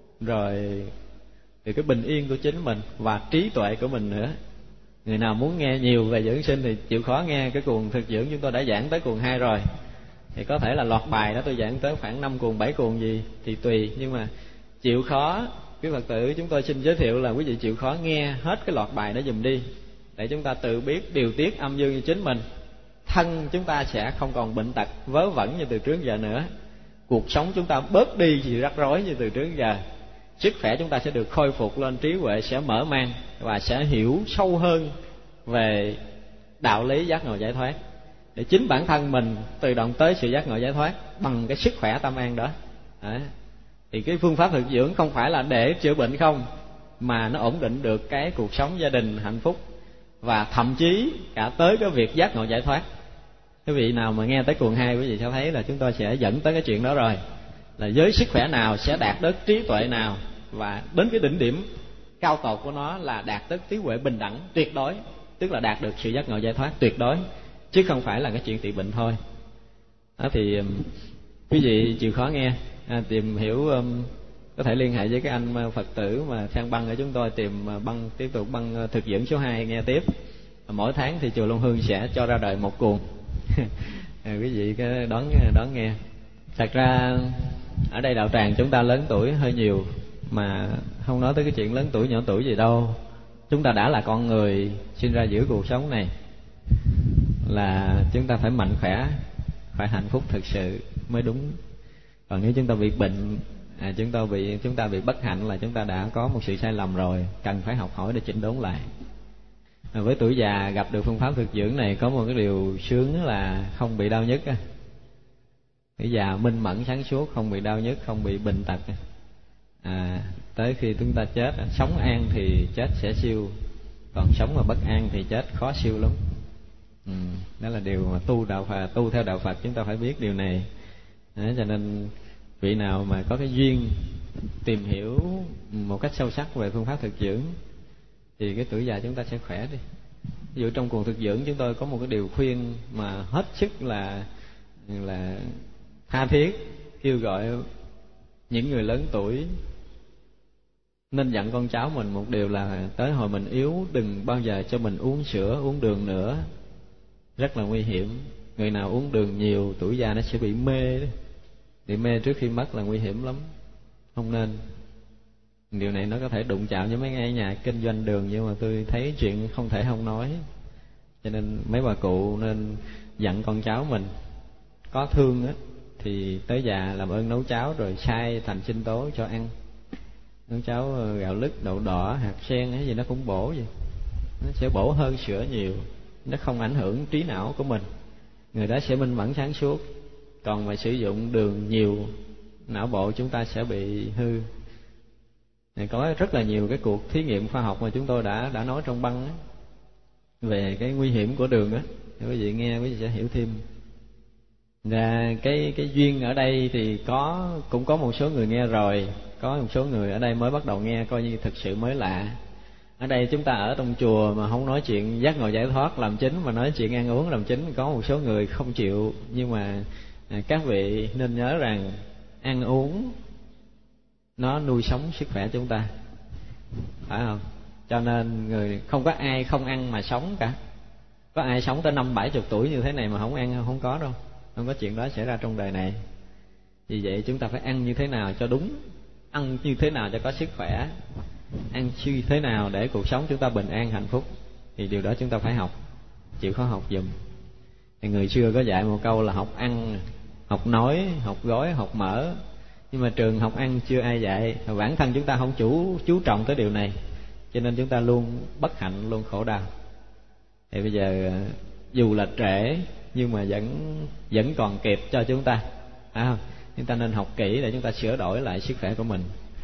Speaker 6: rồi từ cái bình yên của chính mình và trí tuệ của mình nữa. Người nào muốn nghe nhiều về dưỡng sinh thì chịu khó nghe cái cuồng thực dưỡng chúng tôi đã giảng tới cuồng hai rồi. Thì có thể là loạt bài đó tôi giảng tới khoảng năm cuồng, bảy cuồng gì thì tùy, nhưng mà chịu khó, quý Phật tử chúng tôi xin giới thiệu là quý vị chịu khó nghe hết cái loạt bài đó giùm đi, để chúng ta tự biết điều tiết âm dương như chính mình. Thân chúng ta sẽ không còn bệnh tật vớ vẩn như từ trước giờ nữa, cuộc sống chúng ta bớt đi sự rắc rối như từ trước giờ, sức khỏe chúng ta sẽ được khôi phục lên, trí huệ sẽ mở mang và sẽ hiểu sâu hơn về đạo lý giác ngộ giải thoát, để chính bản thân mình tự động tới sự giác ngộ giải thoát bằng cái sức khỏe tâm an đó. Đấy. Thì cái phương pháp thực dưỡng không phải là để chữa bệnh không, mà nó ổn định được cái cuộc sống gia đình hạnh phúc, và thậm chí cả tới cái việc giác ngộ giải thoát. Quý vị nào mà nghe tới cuồng hai, quý vị sẽ thấy là chúng tôi sẽ dẫn tới cái chuyện đó rồi, là với sức khỏe nào sẽ đạt tới trí tuệ nào, và đến cái đỉnh điểm cao tột của nó là đạt tới trí huệ bình đẳng tuyệt đối, tức là đạt được sự giác ngộ giải thoát tuyệt đối, chứ không phải là cái chuyện trị bệnh thôi. Đó thì quý vị chịu khó nghe, à, tìm hiểu, um, có thể liên hệ với cái anh Phật tử mà sang băng ở chúng tôi, tìm băng tiếp tục băng thực dưỡng số hai nghe tiếp. Mỗi tháng thì chùa Long Hương sẽ cho ra đời một cuồng. À, quý vị cái đón đón nghe. Thật ra ở đây đạo tràng chúng ta lớn tuổi hơi nhiều, mà không nói tới cái chuyện lớn tuổi nhỏ tuổi gì đâu. Chúng ta đã là con người sinh ra giữa cuộc sống này, là chúng ta phải mạnh khỏe, phải hạnh phúc thực sự mới đúng. Còn nếu chúng ta bị bệnh, à, chúng ta bị chúng ta bị bất hạnh là chúng ta đã có một sự sai lầm rồi, cần phải học hỏi để chỉnh đốn lại. À, với tuổi già gặp được phương pháp thực dưỡng này có một cái điều sướng là không bị đau nhức. Tuổi già minh mẫn sáng suốt, không bị đau nhức, không bị bệnh tật. À, tới khi chúng ta chết, sống an thì chết sẽ siêu, còn sống mà bất an thì chết khó siêu lắm. Ừ, đó là điều mà tu đạo Phật, tu theo đạo Phật chúng ta phải biết điều này. Đấy, cho nên vị nào mà có cái duyên tìm hiểu một cách sâu sắc về phương pháp thực dưỡng thì cái tuổi già chúng ta sẽ khỏe đi. Ví dụ trong cuồng thực dưỡng chúng tôi có một cái điều khuyên mà hết sức là là tha thiết, kêu gọi những người lớn tuổi nên dặn con cháu mình một điều là tới hồi mình yếu đừng bao giờ cho mình uống sữa, uống đường nữa, rất là nguy hiểm. Người nào uống đường nhiều tuổi già nó sẽ bị mê đó. Bị mê trước khi mất là nguy hiểm lắm, không nên. Điều này nó có thể đụng chạm với mấy ngay nhà kinh doanh đường, nhưng mà tôi thấy chuyện không thể không nói. Cho nên mấy bà cụ nên dặn con cháu mình có thương á thì tới già làm ơn nấu cháo rồi xay thành sinh tố cho ăn. Nấu cháo gạo lứt, đậu đỏ, hạt sen hay gì nó cũng bổ vậy, nó sẽ bổ hơn sữa nhiều, nó không ảnh hưởng trí não của mình, người đó sẽ minh mẫn sáng suốt. Còn mà sử dụng đường nhiều, não bộ chúng ta sẽ bị hư. Này, có rất là nhiều cái cuộc thí nghiệm khoa học mà chúng tôi đã đã nói trong băng á, về cái nguy hiểm của đường á, quý vị nghe quý vị sẽ hiểu thêm. Và cái cái duyên ở đây thì có cũng có một số người nghe rồi, có một số người ở đây mới bắt đầu nghe, coi như thực sự mới lạ. Ở đây chúng ta ở trong chùa mà không nói chuyện giác ngộ giải thoát làm chính, mà nói chuyện ăn uống làm chính, có một số người không chịu. Nhưng mà à, các vị nên nhớ rằng ăn uống nó nuôi sống sức khỏe chúng ta, phải không? Cho nên người không có ai không ăn mà sống cả. Có ai sống tới năm bảy chục tuổi như thế này mà không ăn không có đâu, không có chuyện đó xảy ra trong đời này. Vì vậy chúng ta phải ăn như thế nào cho đúng, ăn như thế nào cho có sức khỏe, ăn như thế nào để cuộc sống chúng ta bình an hạnh phúc, thì điều đó chúng ta phải học, chịu khó học giùm. Thì người xưa có dạy một câu là học ăn, học nói, học gói, học mở. Nhưng mà trường học ăn chưa ai dạy, và bản thân chúng ta không chủ chú trọng tới điều này, cho nên chúng ta luôn bất hạnh, luôn khổ đau. Thì bây giờ dù là trễ nhưng mà vẫn vẫn còn kịp cho chúng ta, phải không? Chúng ta nên học kỹ để chúng ta sửa đổi lại sức khỏe của mình,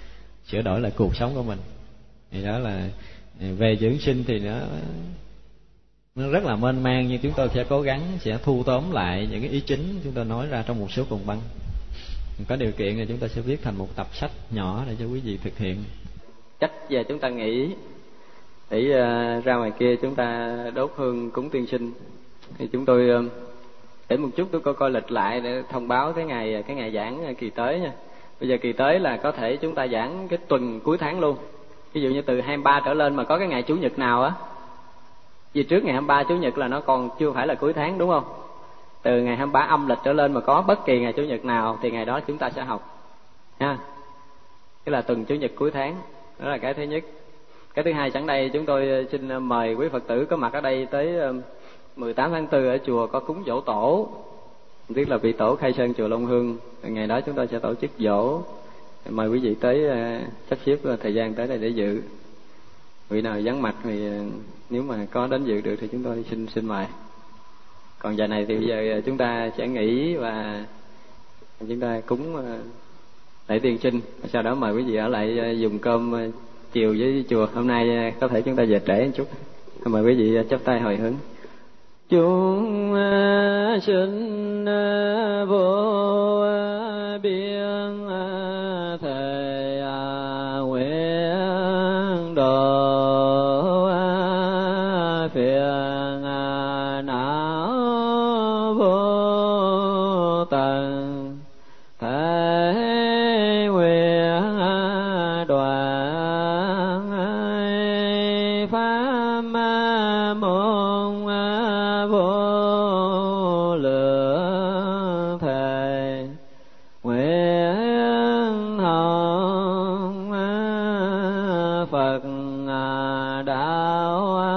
Speaker 6: sửa đổi lại cuộc sống của mình. Thì đó là về dưỡng sinh thì nó nó rất là mênh mang, nhưng chúng tôi sẽ cố gắng sẽ thu tóm lại những cái ý chính chúng tôi nói ra trong một số cuộn băng. Có điều kiện thì chúng ta sẽ viết thành một tập sách nhỏ để cho quý vị thực hiện.
Speaker 1: Cách về chúng ta nghĩ để uh, ra ngoài kia chúng ta đốt hương cúng tiên sinh, thì chúng tôi uh, để một chút tôi coi coi lịch lại để thông báo cái ngày cái ngày giảng kỳ tới nha. Bây giờ kỳ tới là có thể chúng ta giảng cái tuần cuối tháng luôn. Ví dụ như từ hai mươi ba trở lên mà có cái ngày chủ nhật nào á, vì trước ngày hai mươi ba chủ nhật là nó còn chưa phải là cuối tháng, đúng không? Từ ngày hai mươi ba âm lịch trở lên mà có bất kỳ ngày chủ nhật nào thì ngày đó chúng ta sẽ học nha. Cái là tuần chủ nhật cuối tháng, đó là cái thứ nhất. Cái thứ hai, sẵn đây chúng tôi xin mời quý Phật tử có mặt ở đây tới mười tám tháng tư ở chùa có cúng dỗ tổ. Không biết là vị tổ Khai Sơn chùa Long Hương, ngày đó chúng tôi sẽ tổ chức dỗ. Mời quý vị tới sắp xếp thời gian tới đây để dự. Vị nào vắng mặt thì nếu mà có đến dự được thì chúng tôi xin xin mời. Còn giờ này thì bây giờ chúng ta sẽ nghỉ và chúng ta cúng lễ tiên sinh. Sau đó mời quý vị ở lại dùng cơm chiều với chùa. Hôm nay có thể chúng ta về trễ một chút. Mời quý vị chắp tay hồi hướng. Chúng sinh vô biên thệ nguyện độ phiền não vô tận, thể nguyện đoạn pháp môn vô lượng thệ, nguyện hồng Phật đạo